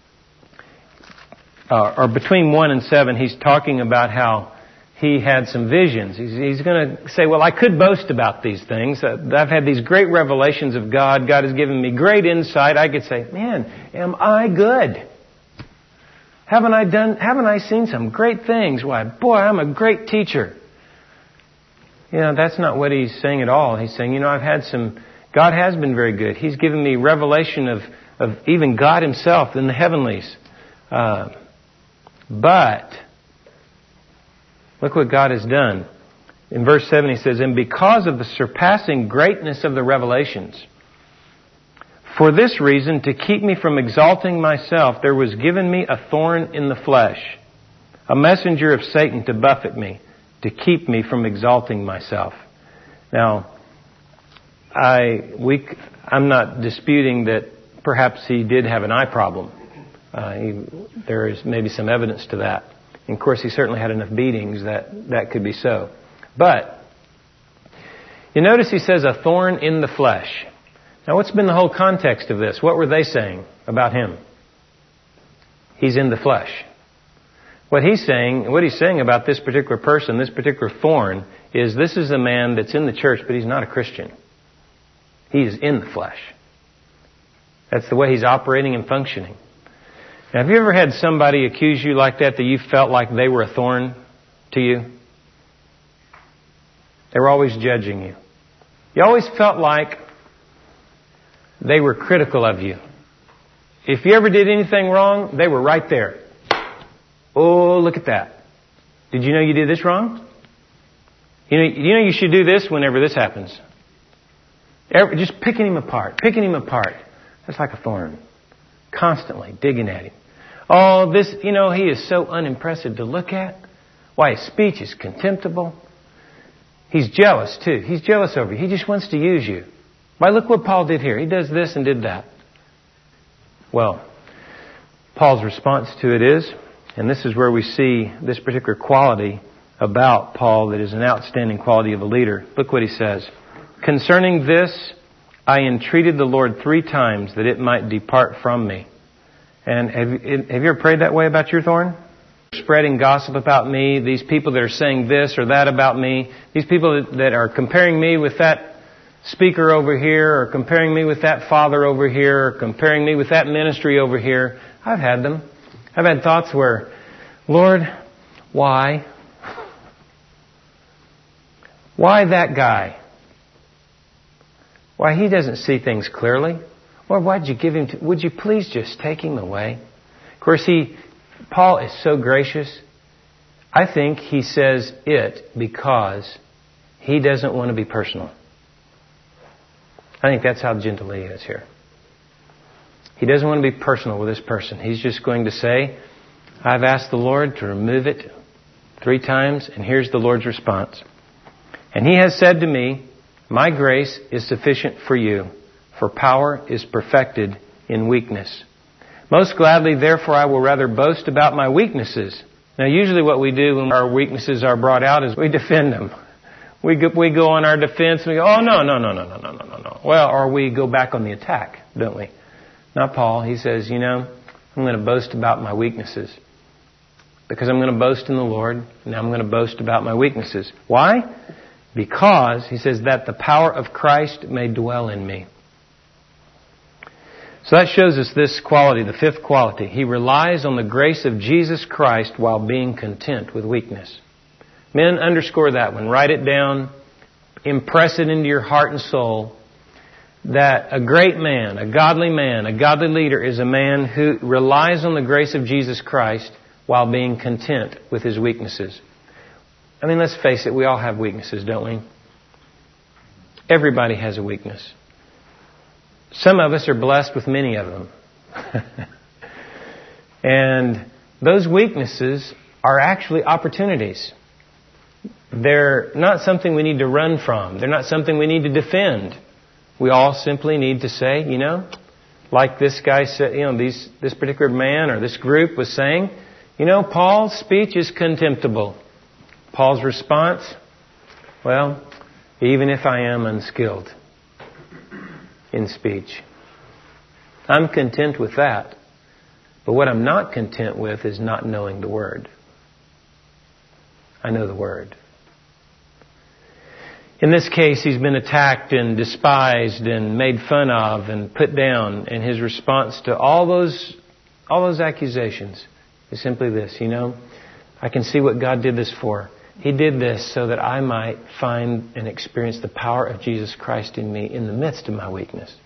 Uh, or between one and seven, he's talking about how he had some visions. He's, he's going to say, well, I could boast about these things. Uh, I've had these great revelations of God. God has given me great insight. I could say, man, am I good? Haven't I done, haven't I seen some great things? Why, boy, I'm a great teacher. You know, that's not what he's saying at all. He's saying, you know, I've had some, God has been very good. He's given me revelation of, of even God himself in the heavenlies. Uh, But, look what God has done. In verse seven he says, and because of the surpassing greatness of the revelations, for this reason, to keep me from exalting myself, there was given me a thorn in the flesh, a messenger of Satan to buffet me, to keep me from exalting myself. Now, I, we, I'm not disputing that perhaps he did have an eye problem. Uh, he, there is maybe some evidence to that. And of course, he certainly had enough beatings that that could be so. But you notice he says a thorn in the flesh. Now, what's been the whole context of this? What were they saying about him? He's in the flesh. What he's saying, what he's saying about this particular person, this particular thorn, is this is a man that's in the church, but he's not a Christian. He is in the flesh. That's the way he's operating and functioning. Now, have you ever had somebody accuse you like that, that you felt like they were a thorn to you? They were always judging you. You always felt like they were critical of you. If you ever did anything wrong, they were right there. Oh, look at that. Did you know you did this wrong? You know, you know you should do this whenever this happens. Every, just picking him apart, picking him apart. That's like a thorn. Constantly digging at him. Oh, this, you know, he is so unimpressive to look at. Why, his speech is contemptible. He's jealous, too. He's jealous over you. He just wants to use you. Why, look what Paul did here. He does this and did that. Well, Paul's response to it is, and this is where we see this particular quality about Paul that is an outstanding quality of a leader. Look what he says. Concerning this, I entreated the Lord three times that it might depart from me. And have you, have you ever prayed that way about your thorn? Spreading gossip about me, these people that are saying this or that about me, these people that are comparing me with that speaker over here, or comparing me with that father over here, or comparing me with that ministry over here. I've had them. I've had thoughts where, Lord, why? Why that guy? Why, he doesn't see things clearly. Or why'd you give him to, would you please just take him away? Of course, he, Paul is so gracious. I think he says it because he doesn't want to be personal. I think that's how gentle he is here. He doesn't want to be personal with this person. He's just going to say, I've asked the Lord to remove it three times, and here's the Lord's response. And he has said to me, my grace is sufficient for you, for power is perfected in weakness. Most gladly, therefore, I will rather boast about my weaknesses. Now, usually what we do when our weaknesses are brought out is we defend them. We go, we go on our defense and we go, oh, no, no, no, no, no, no, no, no, no. Well, or we go back on the attack, don't we? Not Paul. He says, you know, I'm going to boast about my weaknesses. Because I'm going to boast in the Lord, and I'm going to boast about my weaknesses. Why? Because, he says, that the power of Christ may dwell in me. So that shows us this quality, the fifth quality. He relies on the grace of Jesus Christ while being content with weakness. Men, underscore that one. Write it down. Impress it into your heart and soul. That a great man, a godly man, a godly leader is a man who relies on the grace of Jesus Christ while being content with his weaknesses. I mean, let's face it, we all have weaknesses, don't we? Everybody has a weakness. Some of us are blessed with many of them. And those weaknesses are actually opportunities. They're not something we need to run from. They're not something we need to defend. We all simply need to say, you know, like this guy said, you know, these, this particular man or this group was saying, you know, Paul's speech is contemptible. Paul's response, well, even if I am unskilled in speech, I'm content with that. But what I'm not content with is not knowing the Word. I know the Word. In this case, he's been attacked and despised and made fun of and put down. And his response to all those, all those accusations is simply this, you know, I can see what God did this for. He did this so that I might find and experience the power of Jesus Christ in me in the midst of my weakness.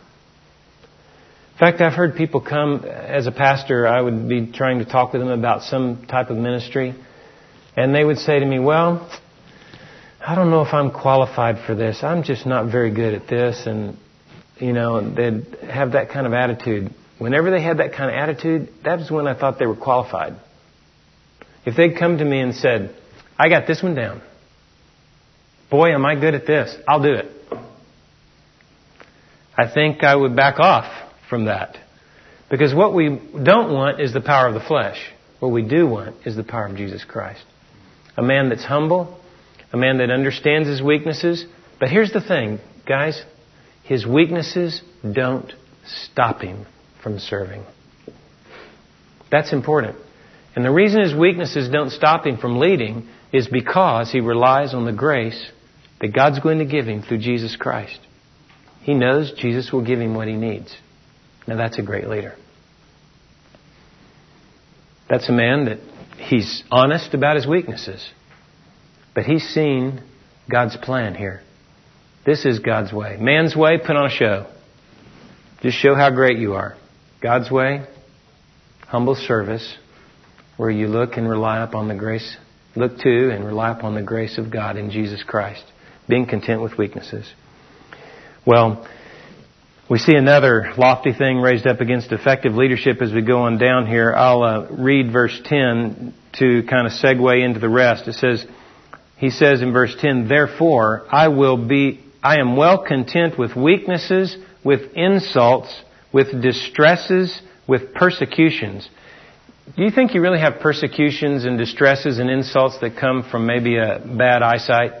In fact, I've heard people come, as a pastor, I would be trying to talk with them about some type of ministry. And they would say to me, well, I don't know if I'm qualified for this. I'm just not very good at this. And, you know, they'd have that kind of attitude. Whenever they had that kind of attitude, that was when I thought they were qualified. If they'd come to me and said, I got this one down. Boy, am I good at this. I'll do it. I think I would back off from that. Because what we don't want is the power of the flesh. What we do want is the power of Jesus Christ. A man that's humble, a man that understands his weaknesses. But here's the thing, guys. His weaknesses don't stop him from serving. That's important. And the reason his weaknesses don't stop him from leading is because he relies on the grace that God's going to give him through Jesus Christ. He knows Jesus will give him what he needs. Now that's a great leader. That's a man that he's honest about his weaknesses. But he's seen God's plan here. This is God's way. Man's way, put on a show. Just show how great you are. God's way, humble service, where you look and rely upon the grace, look to and rely upon the grace of God in Jesus Christ, being content with weaknesses. Well, we see another lofty thing raised up against effective leadership as we go on down here. I'll uh, read verse ten to kind of segue into the rest. It says, he says in verse ten, "Therefore I will be, I am well content with weaknesses, with insults, with distresses, with persecutions." Do you think you really have persecutions and distresses and insults that come from maybe a bad eyesight?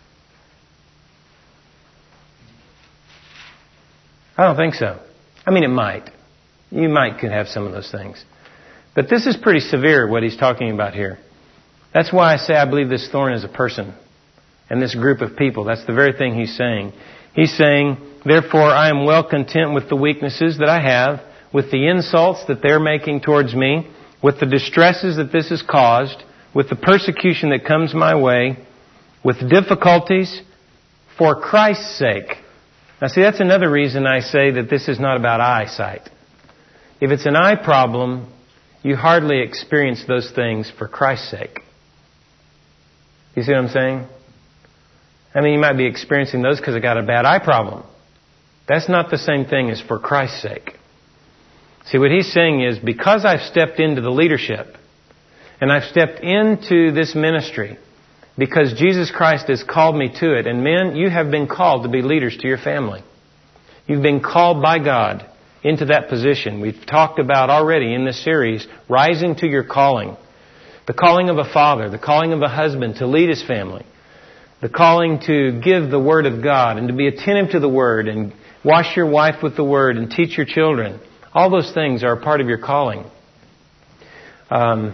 I don't think so. I mean, it might. You might could have some of those things. But this is pretty severe, what he's talking about here. That's why I say I believe this thorn is a person and this group of people. That's the very thing he's saying. He's saying, "Therefore I am well content with the weaknesses that I have, with the insults that they're making towards me, with the distresses that this has caused, with the persecution that comes my way, with difficulties for Christ's sake." Now see, that's another reason I say that this is not about eyesight. If it's an eye problem, you hardly experience those things for Christ's sake. You see what I'm saying? I mean, you might be experiencing those because I got a bad eye problem. That's not the same thing as for Christ's sake. See, what he's saying is, because I've stepped into the leadership, and I've stepped into this ministry, because Jesus Christ has called me to it. And men, you have been called to be leaders to your family. You've been called by God into that position. We've talked about already in this series, rising to your calling. The calling of a father, the calling of a husband to lead his family. The calling to give the Word of God and to be attentive to the Word and wash your wife with the Word and teach your children. All those things are a part of your calling. Um,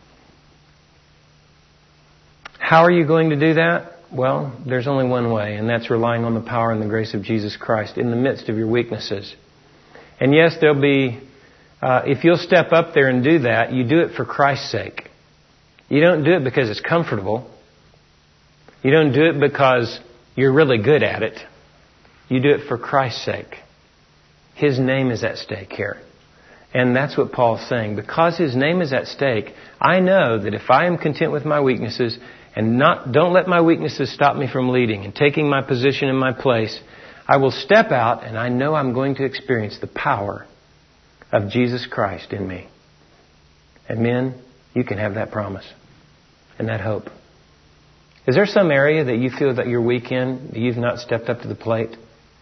how are you going to do that? Well, there's only one way, and that's relying on the power and the grace of Jesus Christ in the midst of your weaknesses. And yes, there'll be, uh, if you'll step up there and do that, you do it for Christ's sake. You don't do it because it's comfortable. You don't do it because you're really good at it. You do it for Christ's sake. His name is at stake here. And that's what Paul's saying. Because His name is at stake, I know that if I am content with my weaknesses and not don't let my weaknesses stop me from leading and taking my position in my place, I will step out and I know I'm going to experience the power of Jesus Christ in me. And men, you can have that promise and that hope. Is there some area that you feel that you're weak in, that you've not stepped up to the plate?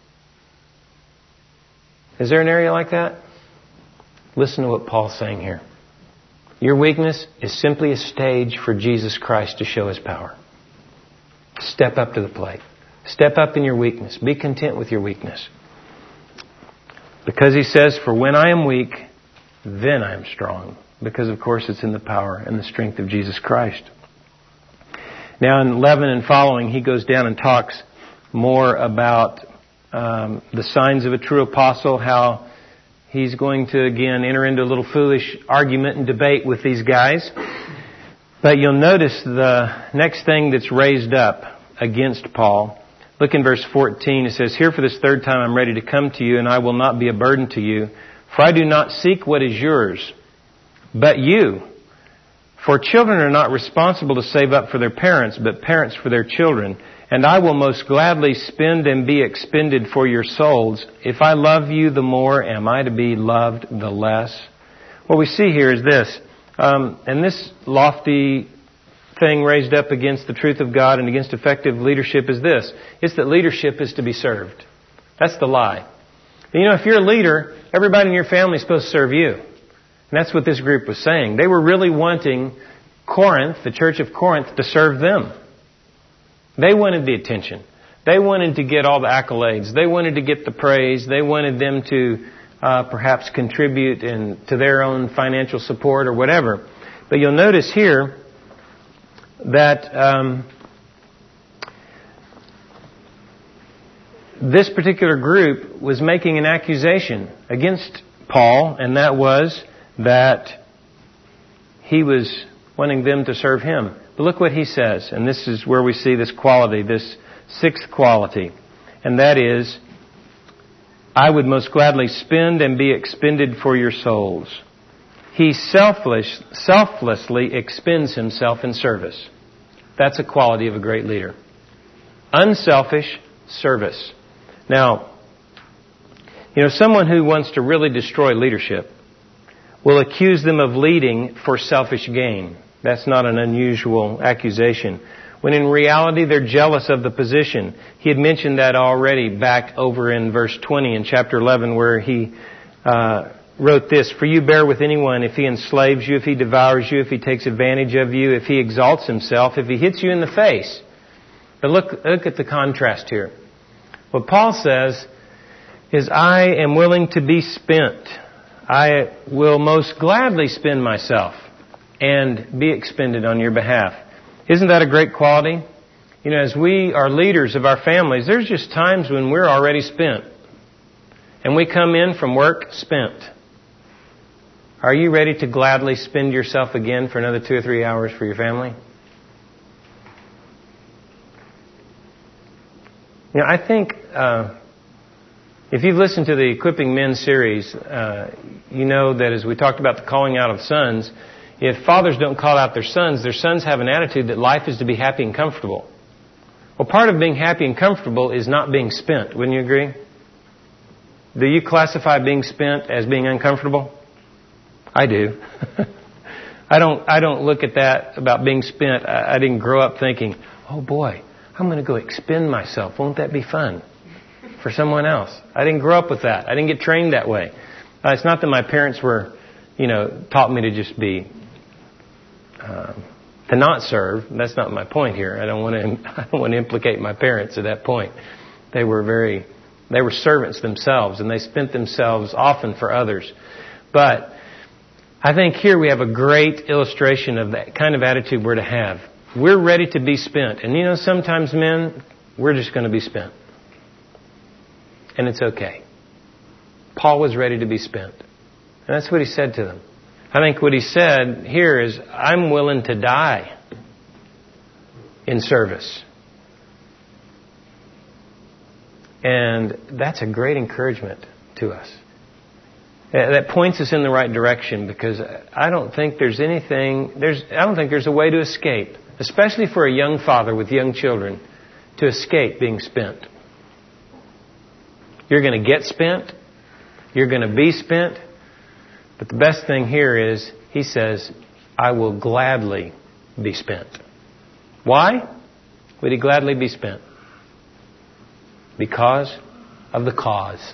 Is there an area like that? Listen to what Paul's saying here. Your weakness is simply a stage for Jesus Christ to show His power. Step up to the plate. Step up in your weakness. Be content with your weakness. Because he says, "For when I am weak, then I am strong." Because, of course, it's in the power and the strength of Jesus Christ. Now, in eleven and following, he goes down and talks more about um, the signs of a true apostle, how he's going to, again, enter into a little foolish argument and debate with these guys. But you'll notice the next thing that's raised up against Paul. Look in verse fourteen. It says, "Here for this third time I'm ready to come to you, and I will not be a burden to you. For I do not seek what is yours, but you. For children are not responsible to save up for their parents, but parents for their children. And I will most gladly spend and be expended for your souls. If I love you the more, am I to be loved the less?" What we see here is this. Um, and this lofty thing raised up against the truth of God and against effective leadership is this. It's that leadership is to be served. That's the lie. And you know, if you're a leader, everybody in your family is supposed to serve you. And that's what this group was saying. They were really wanting Corinth, the church of Corinth, to serve them. They wanted the attention. They wanted to get all the accolades. They wanted to get the praise. They wanted them to uh, perhaps contribute in, to their own financial support or whatever. But you'll notice here that um, this particular group was making an accusation against Paul, and that was that he was wanting them to serve him. But look what he says, and this is where we see this quality, this sixth quality, and that is, I would most gladly spend and be expended for your souls. He selfless, selflessly expends himself in service. That's a quality of a great leader. Unselfish service. Now, you know, someone who wants to really destroy leadership will accuse them of leading for selfish gain. That's not an unusual accusation. When in reality they're jealous of the position. He had mentioned that already back over in verse twenty in chapter eleven, where he uh, wrote this, For you bear with anyone if he enslaves you, if he devours you, if he takes advantage of you, if he exalts himself, if he hits you in the face. But look, look at the contrast here. What Paul says is, I am willing to be spent. I will most gladly spend myself and be expended on your behalf. Isn't that a great quality? You know, as we are leaders of our families, there's just times when we're already spent. And we come in from work spent. Are you ready to gladly spend yourself again for another two or three hours for your family? You know, I think uh, if you've listened to the Equipping Men series, uh, you know that as we talked about the calling out of sons, if fathers don't call out their sons, their sons have an attitude that life is to be happy and comfortable. Well, part of being happy and comfortable is not being spent. Wouldn't you agree? Do you classify being spent as being uncomfortable? I do. I don't. I don't look at that about being spent. I, I didn't grow up thinking, "Oh boy, I'm going to go expend myself. Won't that be fun for someone else?" I didn't grow up with that. I didn't get trained that way. Uh, it's not that my parents were, you know, taught me to just be uh, to not serve. That's not my point here. I don't want to. I don't want to implicate my parents at that point. They were very. They were servants themselves, and they spent themselves often for others. But I think here we have a great illustration of that kind of attitude we're to have. We're ready to be spent. And you know, sometimes men, we're just going to be spent. And it's okay. Paul was ready to be spent. And that's what he said to them. I think what he said here is, I'm willing to die in service. And that's a great encouragement to us. That points us in the right direction, because I don't think there's anything, there's, I don't think there's a way to escape, especially for a young father with young children, to escape being spent. You're going to get spent. You're going to be spent. But the best thing here is, he says, I will gladly be spent. Why would he gladly be spent? Because of the cause.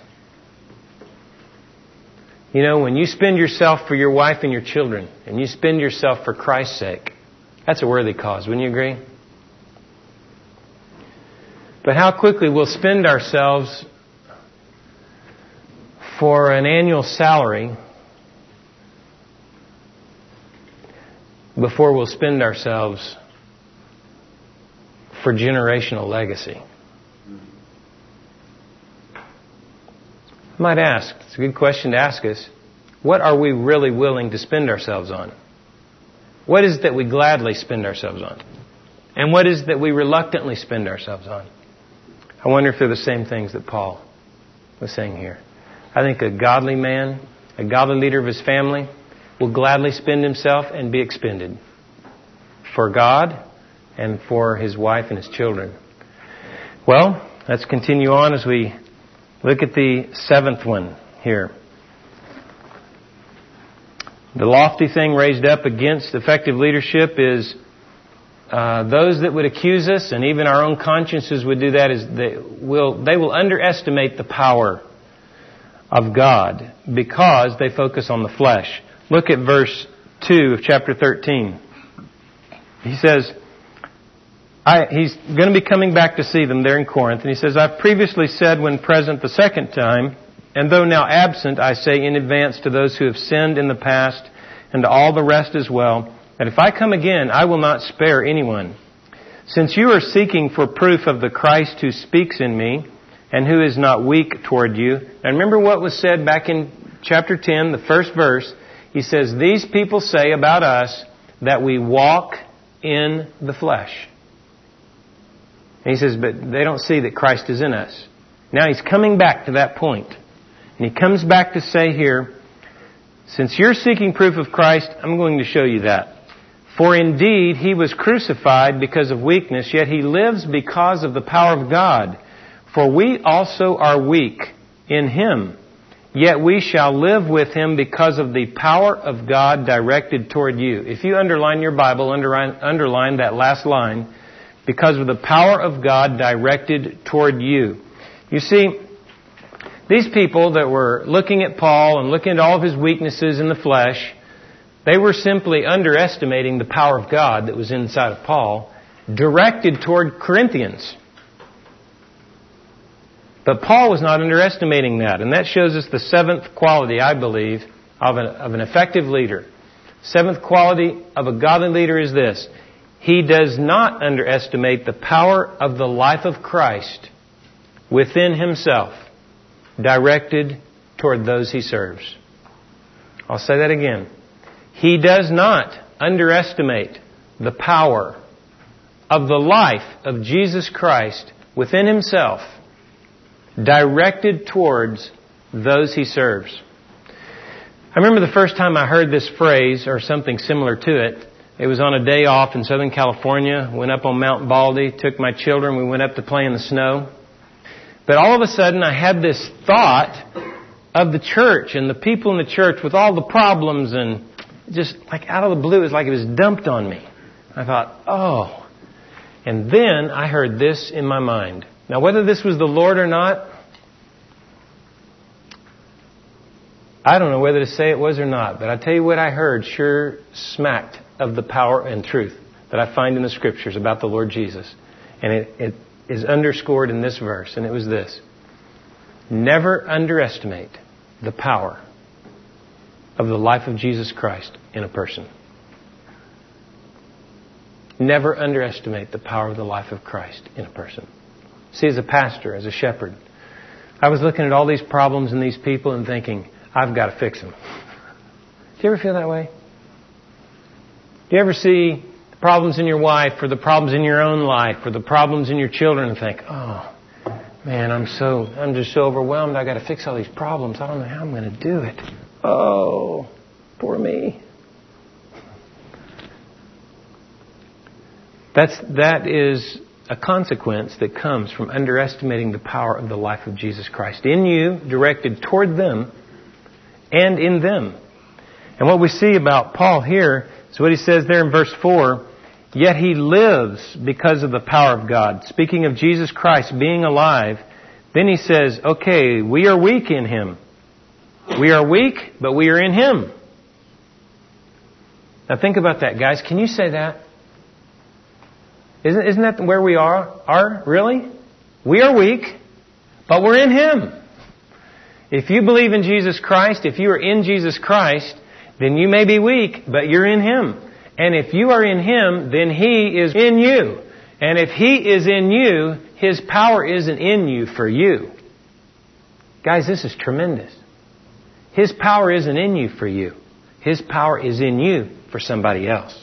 You know, when you spend yourself for your wife and your children, and you spend yourself for Christ's sake, that's a worthy cause. Wouldn't you agree? But how quickly we'll spend ourselves for an annual salary before we'll spend ourselves for generational legacy. I might ask, it's a good question to ask us, what are we really willing to spend ourselves on? What is it that we gladly spend ourselves on? And what is it that we reluctantly spend ourselves on? I wonder if they're the same things that Paul was saying here. I think a godly man, a godly leader of his family, will gladly spend himself and be expended for God and for his wife and his children. Well, let's continue on as we look at the seventh one here. The lofty thing raised up against effective leadership is uh, those that would accuse us, and even our own consciences would do that, is they will, they will underestimate the power of God because they focus on the flesh. Look at verse two of chapter thirteen. He says, I, he's going to be coming back to see them there in Corinth. And he says, I've previously said when present the second time And though now absent, I say in advance to those who have sinned in the past and to all the rest as well, that if I come again, I will not spare anyone. Since you are seeking for proof of the Christ who speaks in me and who is not weak toward you. Now remember what was said back in chapter ten, the first verse. He says, these people say about us that we walk in the flesh. And he says, but they don't see that Christ is in us. Now he's coming back to that point. And he comes back to say here, since you're seeking proof of Christ, I'm going to show you that. For indeed, He was crucified because of weakness, yet He lives because of the power of God. For we also are weak in Him, yet we shall live with Him because of the power of God directed toward you. If you underline your Bible, underline, underline that last line, because of the power of God directed toward you. You see, these people that were looking at Paul and looking at all of his weaknesses in the flesh, they were simply underestimating the power of God that was inside of Paul, directed toward Corinthians. But Paul was not underestimating that. And that shows us the seventh quality, I believe, of an, of an effective leader. Seventh quality of a godly leader is this. He does not underestimate the power of the life of Christ within himself, directed toward those he serves. I'll say that again. He does not underestimate the power of the life of Jesus Christ within himself, directed towards those he serves. I remember the first time I heard this phrase, or something similar to it. It was on a day off in Southern California. Went up on Mount Baldy, took my children, we went up to play in the snow. But all of a sudden I had this thought of the church and the people in the church with all the problems, and just like out of the blue, it was like it was dumped on me. I thought, oh. And then I heard this in my mind. Now, whether this was the Lord or not, I don't know whether to say it was or not. But I tell you what I heard sure smacked of the power and truth that I find in the Scriptures about the Lord Jesus. And it, it is underscored in this verse. And it was this. Never underestimate the power of the life of Jesus Christ in a person. Never underestimate the power of the life of Christ in a person. See, as a pastor, as a shepherd, I was looking at all these problems and these people and thinking, I've got to fix them. Do you ever feel that way? Do you ever see the problems in your wife or the problems in your own life or the problems in your children and think, oh, man, I'm so, I'm just so overwhelmed. I've got to fix all these problems. I don't know how I'm going to do it. Oh, poor me. That's, that is a consequence that comes from underestimating the power of the life of Jesus Christ in you, directed toward them, and in them. And what we see about Paul here is what he says there in verse four, yet he lives because of the power of God. Speaking of Jesus Christ being alive, then he says, okay, we are weak in Him. We are weak, but we are in Him. Now think about that, guys. Can you say that? Isn't, isn't that where we are? Are? Really? We are weak, but we're in Him. If you believe in Jesus Christ, if you are in Jesus Christ, then you may be weak, but you're in Him. And if you are in Him, then He is in you. And if He is in you, His power isn't in you for you. Guys, this is tremendous. His power isn't in you for you. His power is in you for somebody else.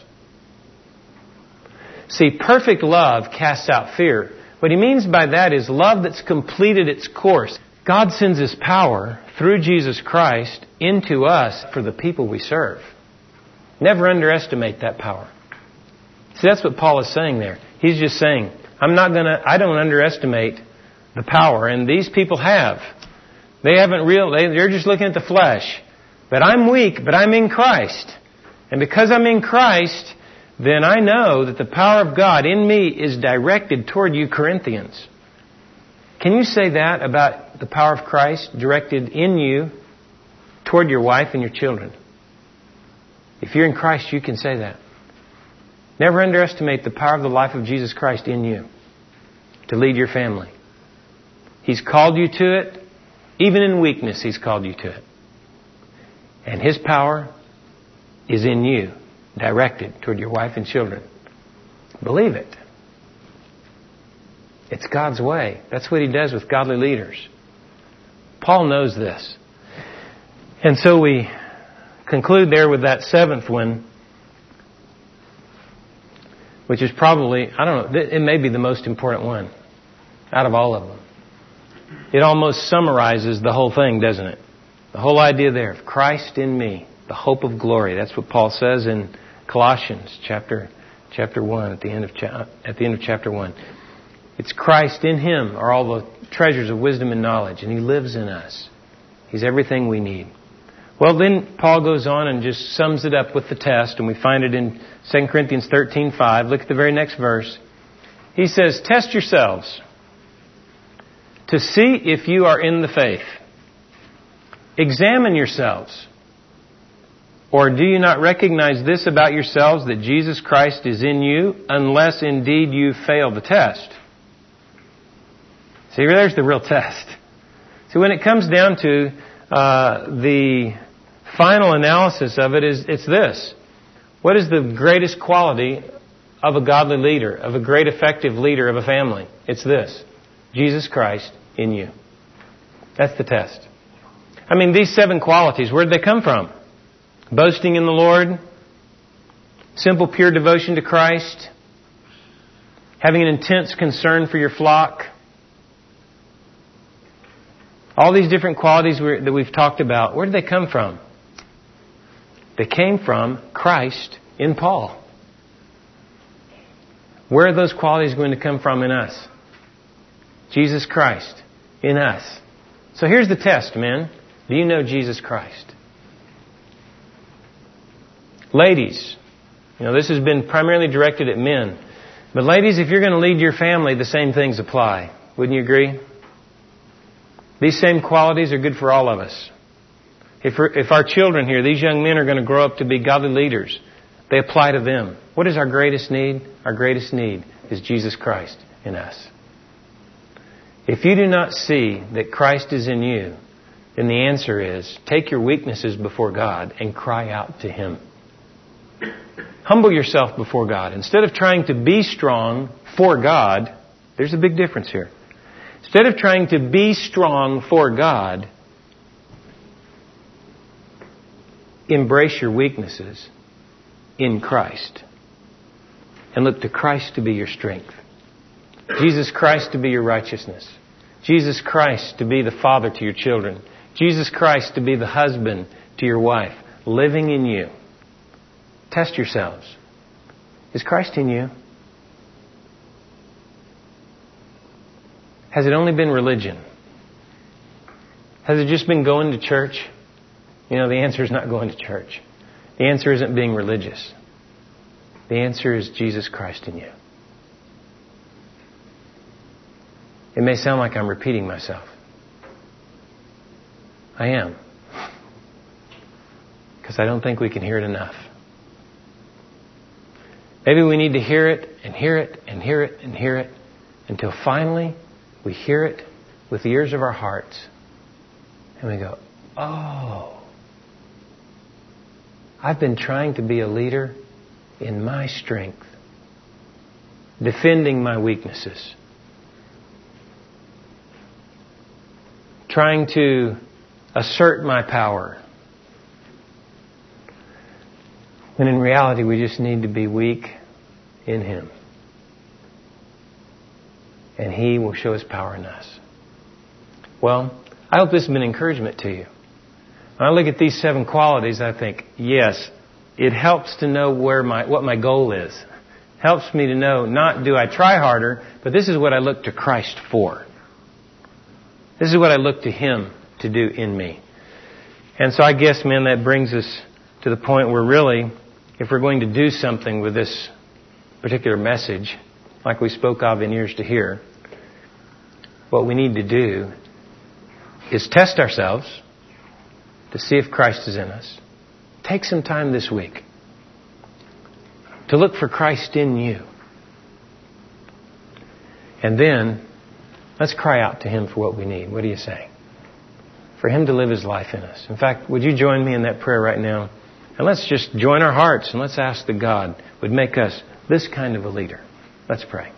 See, perfect love casts out fear. What he means by that is love that's completed its course. God sends His power through Jesus Christ into us for the people we serve. Never underestimate that power. See, that's what Paul is saying there. He's just saying, I'm not gonna, I don't underestimate the power, and these people have. They haven't real, they, they're just looking at the flesh. But I'm weak, but I'm in Christ. And because I'm in Christ, then I know that the power of God in me is directed toward you Corinthians. Can you say that about the power of Christ directed in you toward your wife and your children? If you're in Christ, you can say that. Never underestimate the power of the life of Jesus Christ in you to lead your family. He's called you to it Even in weakness, He's called you to it. And His power is in you, directed toward your wife and children. Believe it. It's God's way. That's what He does with godly leaders. Paul knows this. And so we conclude there with that seventh one, which is probably, I don't know, it may be the most important one out of all of them. It almost summarizes the whole thing, doesn't it? The whole idea there of Christ in me, the hope of glory. That's what Paul says in Colossians chapter chapter one, at the end of cha- at the end of chapter one. It's Christ in Him are all the treasures of wisdom and knowledge, and He lives in us. He's everything we need. Well, then Paul goes on and just sums it up with the test, and we find it in Second Corinthians thirteen five. Look at the very next verse. He says, "Test yourselves to see if you are in the faith. Examine yourselves. Or do you not recognize this about yourselves, that Jesus Christ is in you, unless indeed you fail the test?" See, there's the real test. See, when it comes down to uh, the final analysis of it, is it's this. What is the greatest quality of a godly leader, of a great effective leader of a family? It's this. Jesus Christ in you. That's the test. I mean, these seven qualities, where did they come from? Boasting in the Lord, simple, pure devotion to Christ, having an intense concern for your flock. All these different qualities that we've talked about, where did they come from? They came from Christ in Paul. Where are those qualities going to come from in us? Jesus Christ in us. So here's the test, men. Do you know Jesus Christ? Ladies, you know, this has been primarily directed at men. But ladies, if you're going to lead your family, the same things apply. Wouldn't you agree? These same qualities are good for all of us. If, if our children here, these young men, are going to grow up to be godly leaders, they apply to them. What is our greatest need? Our greatest need is Jesus Christ in us. If you do not see that Christ is in you, then the answer is, take your weaknesses before God and cry out to Him. Humble yourself before God. Instead of trying to be strong for God, there's a big difference here. Instead of trying to be strong for God, embrace your weaknesses in Christ. And look to Christ to be your strength. Jesus Christ to be your righteousness. Jesus Christ to be the father to your children. Jesus Christ to be the husband to your wife, living in you. Test yourselves. Is Christ in you? Has it only been religion? Has it just been going to church? You know, the answer is not going to church. The answer isn't being religious. The answer is Jesus Christ in you. It may sound like I'm repeating myself. I am. Because I don't think we can hear it enough. Maybe we need to hear it and hear it and hear it and hear it until finally we hear it with the ears of our hearts and we go, oh, I've been trying to be a leader in my strength, defending my weaknesses, trying to assert my power. When in reality, we just need to be weak in Him. And He will show His power in us. Well, I hope this has been an encouragement to you. When I look at these seven qualities, I think, yes, it helps to know where my what my goal is. Helps me to know, not do I try harder, but this is what I look to Christ for. This is what I look to Him to do in me. And so I guess, man, that brings us to the point where really, if we're going to do something with this particular message, like we spoke of in Ears to Hear, what we need to do is test ourselves to see if Christ is in us. Take some time this week to look for Christ in you. And then, let's cry out to Him for what we need. What do you say? for Him to live His life in us. In fact, would you join me in that prayer right now? And let's just join our hearts and let's ask that God would make us this kind of a leader. Let's pray.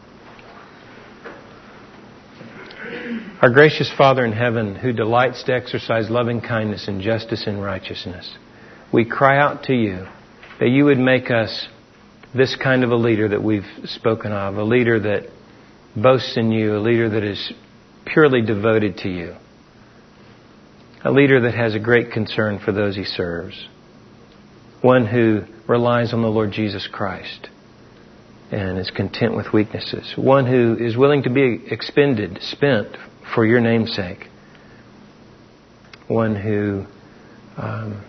Our gracious Father in heaven, who delights to exercise loving kindness and justice and righteousness, we cry out to You that You would make us this kind of a leader that we've spoken of, a leader that boasts in You, a leader that is purely devoted to You, a leader that has a great concern for those he serves, one who relies on the Lord Jesus Christ and is content with weaknesses, one who is willing to be expended, spent for Your name's sake, one who um,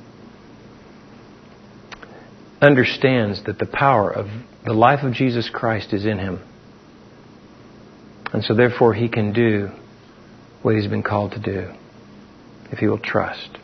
understands that the power of the life of Jesus Christ is in him. And so therefore he can do what he's been called to do if he will trust.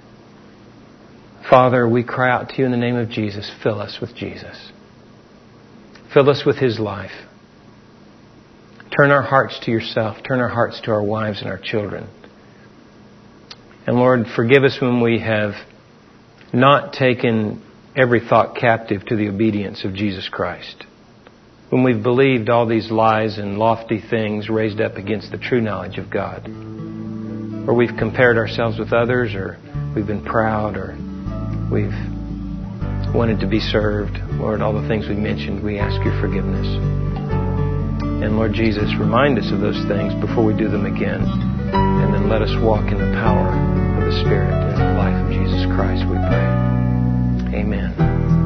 Father, we cry out to You in the name of Jesus. Fill us with Jesus. Fill us with His life. Turn our hearts to Yourself. Turn our hearts to our wives and our children. And Lord, forgive us when we have not taken every thought captive to the obedience of Jesus Christ. When we've believed all these lies and lofty things raised up against the true knowledge of God. Or we've compared ourselves with others, or we've been proud, or we've wanted to be served. Lord, all the things we mentioned, we ask Your forgiveness. And Lord Jesus, remind us of those things before we do them again. And then let us walk in the power of the Spirit and the life of Jesus Christ, we pray. Amen.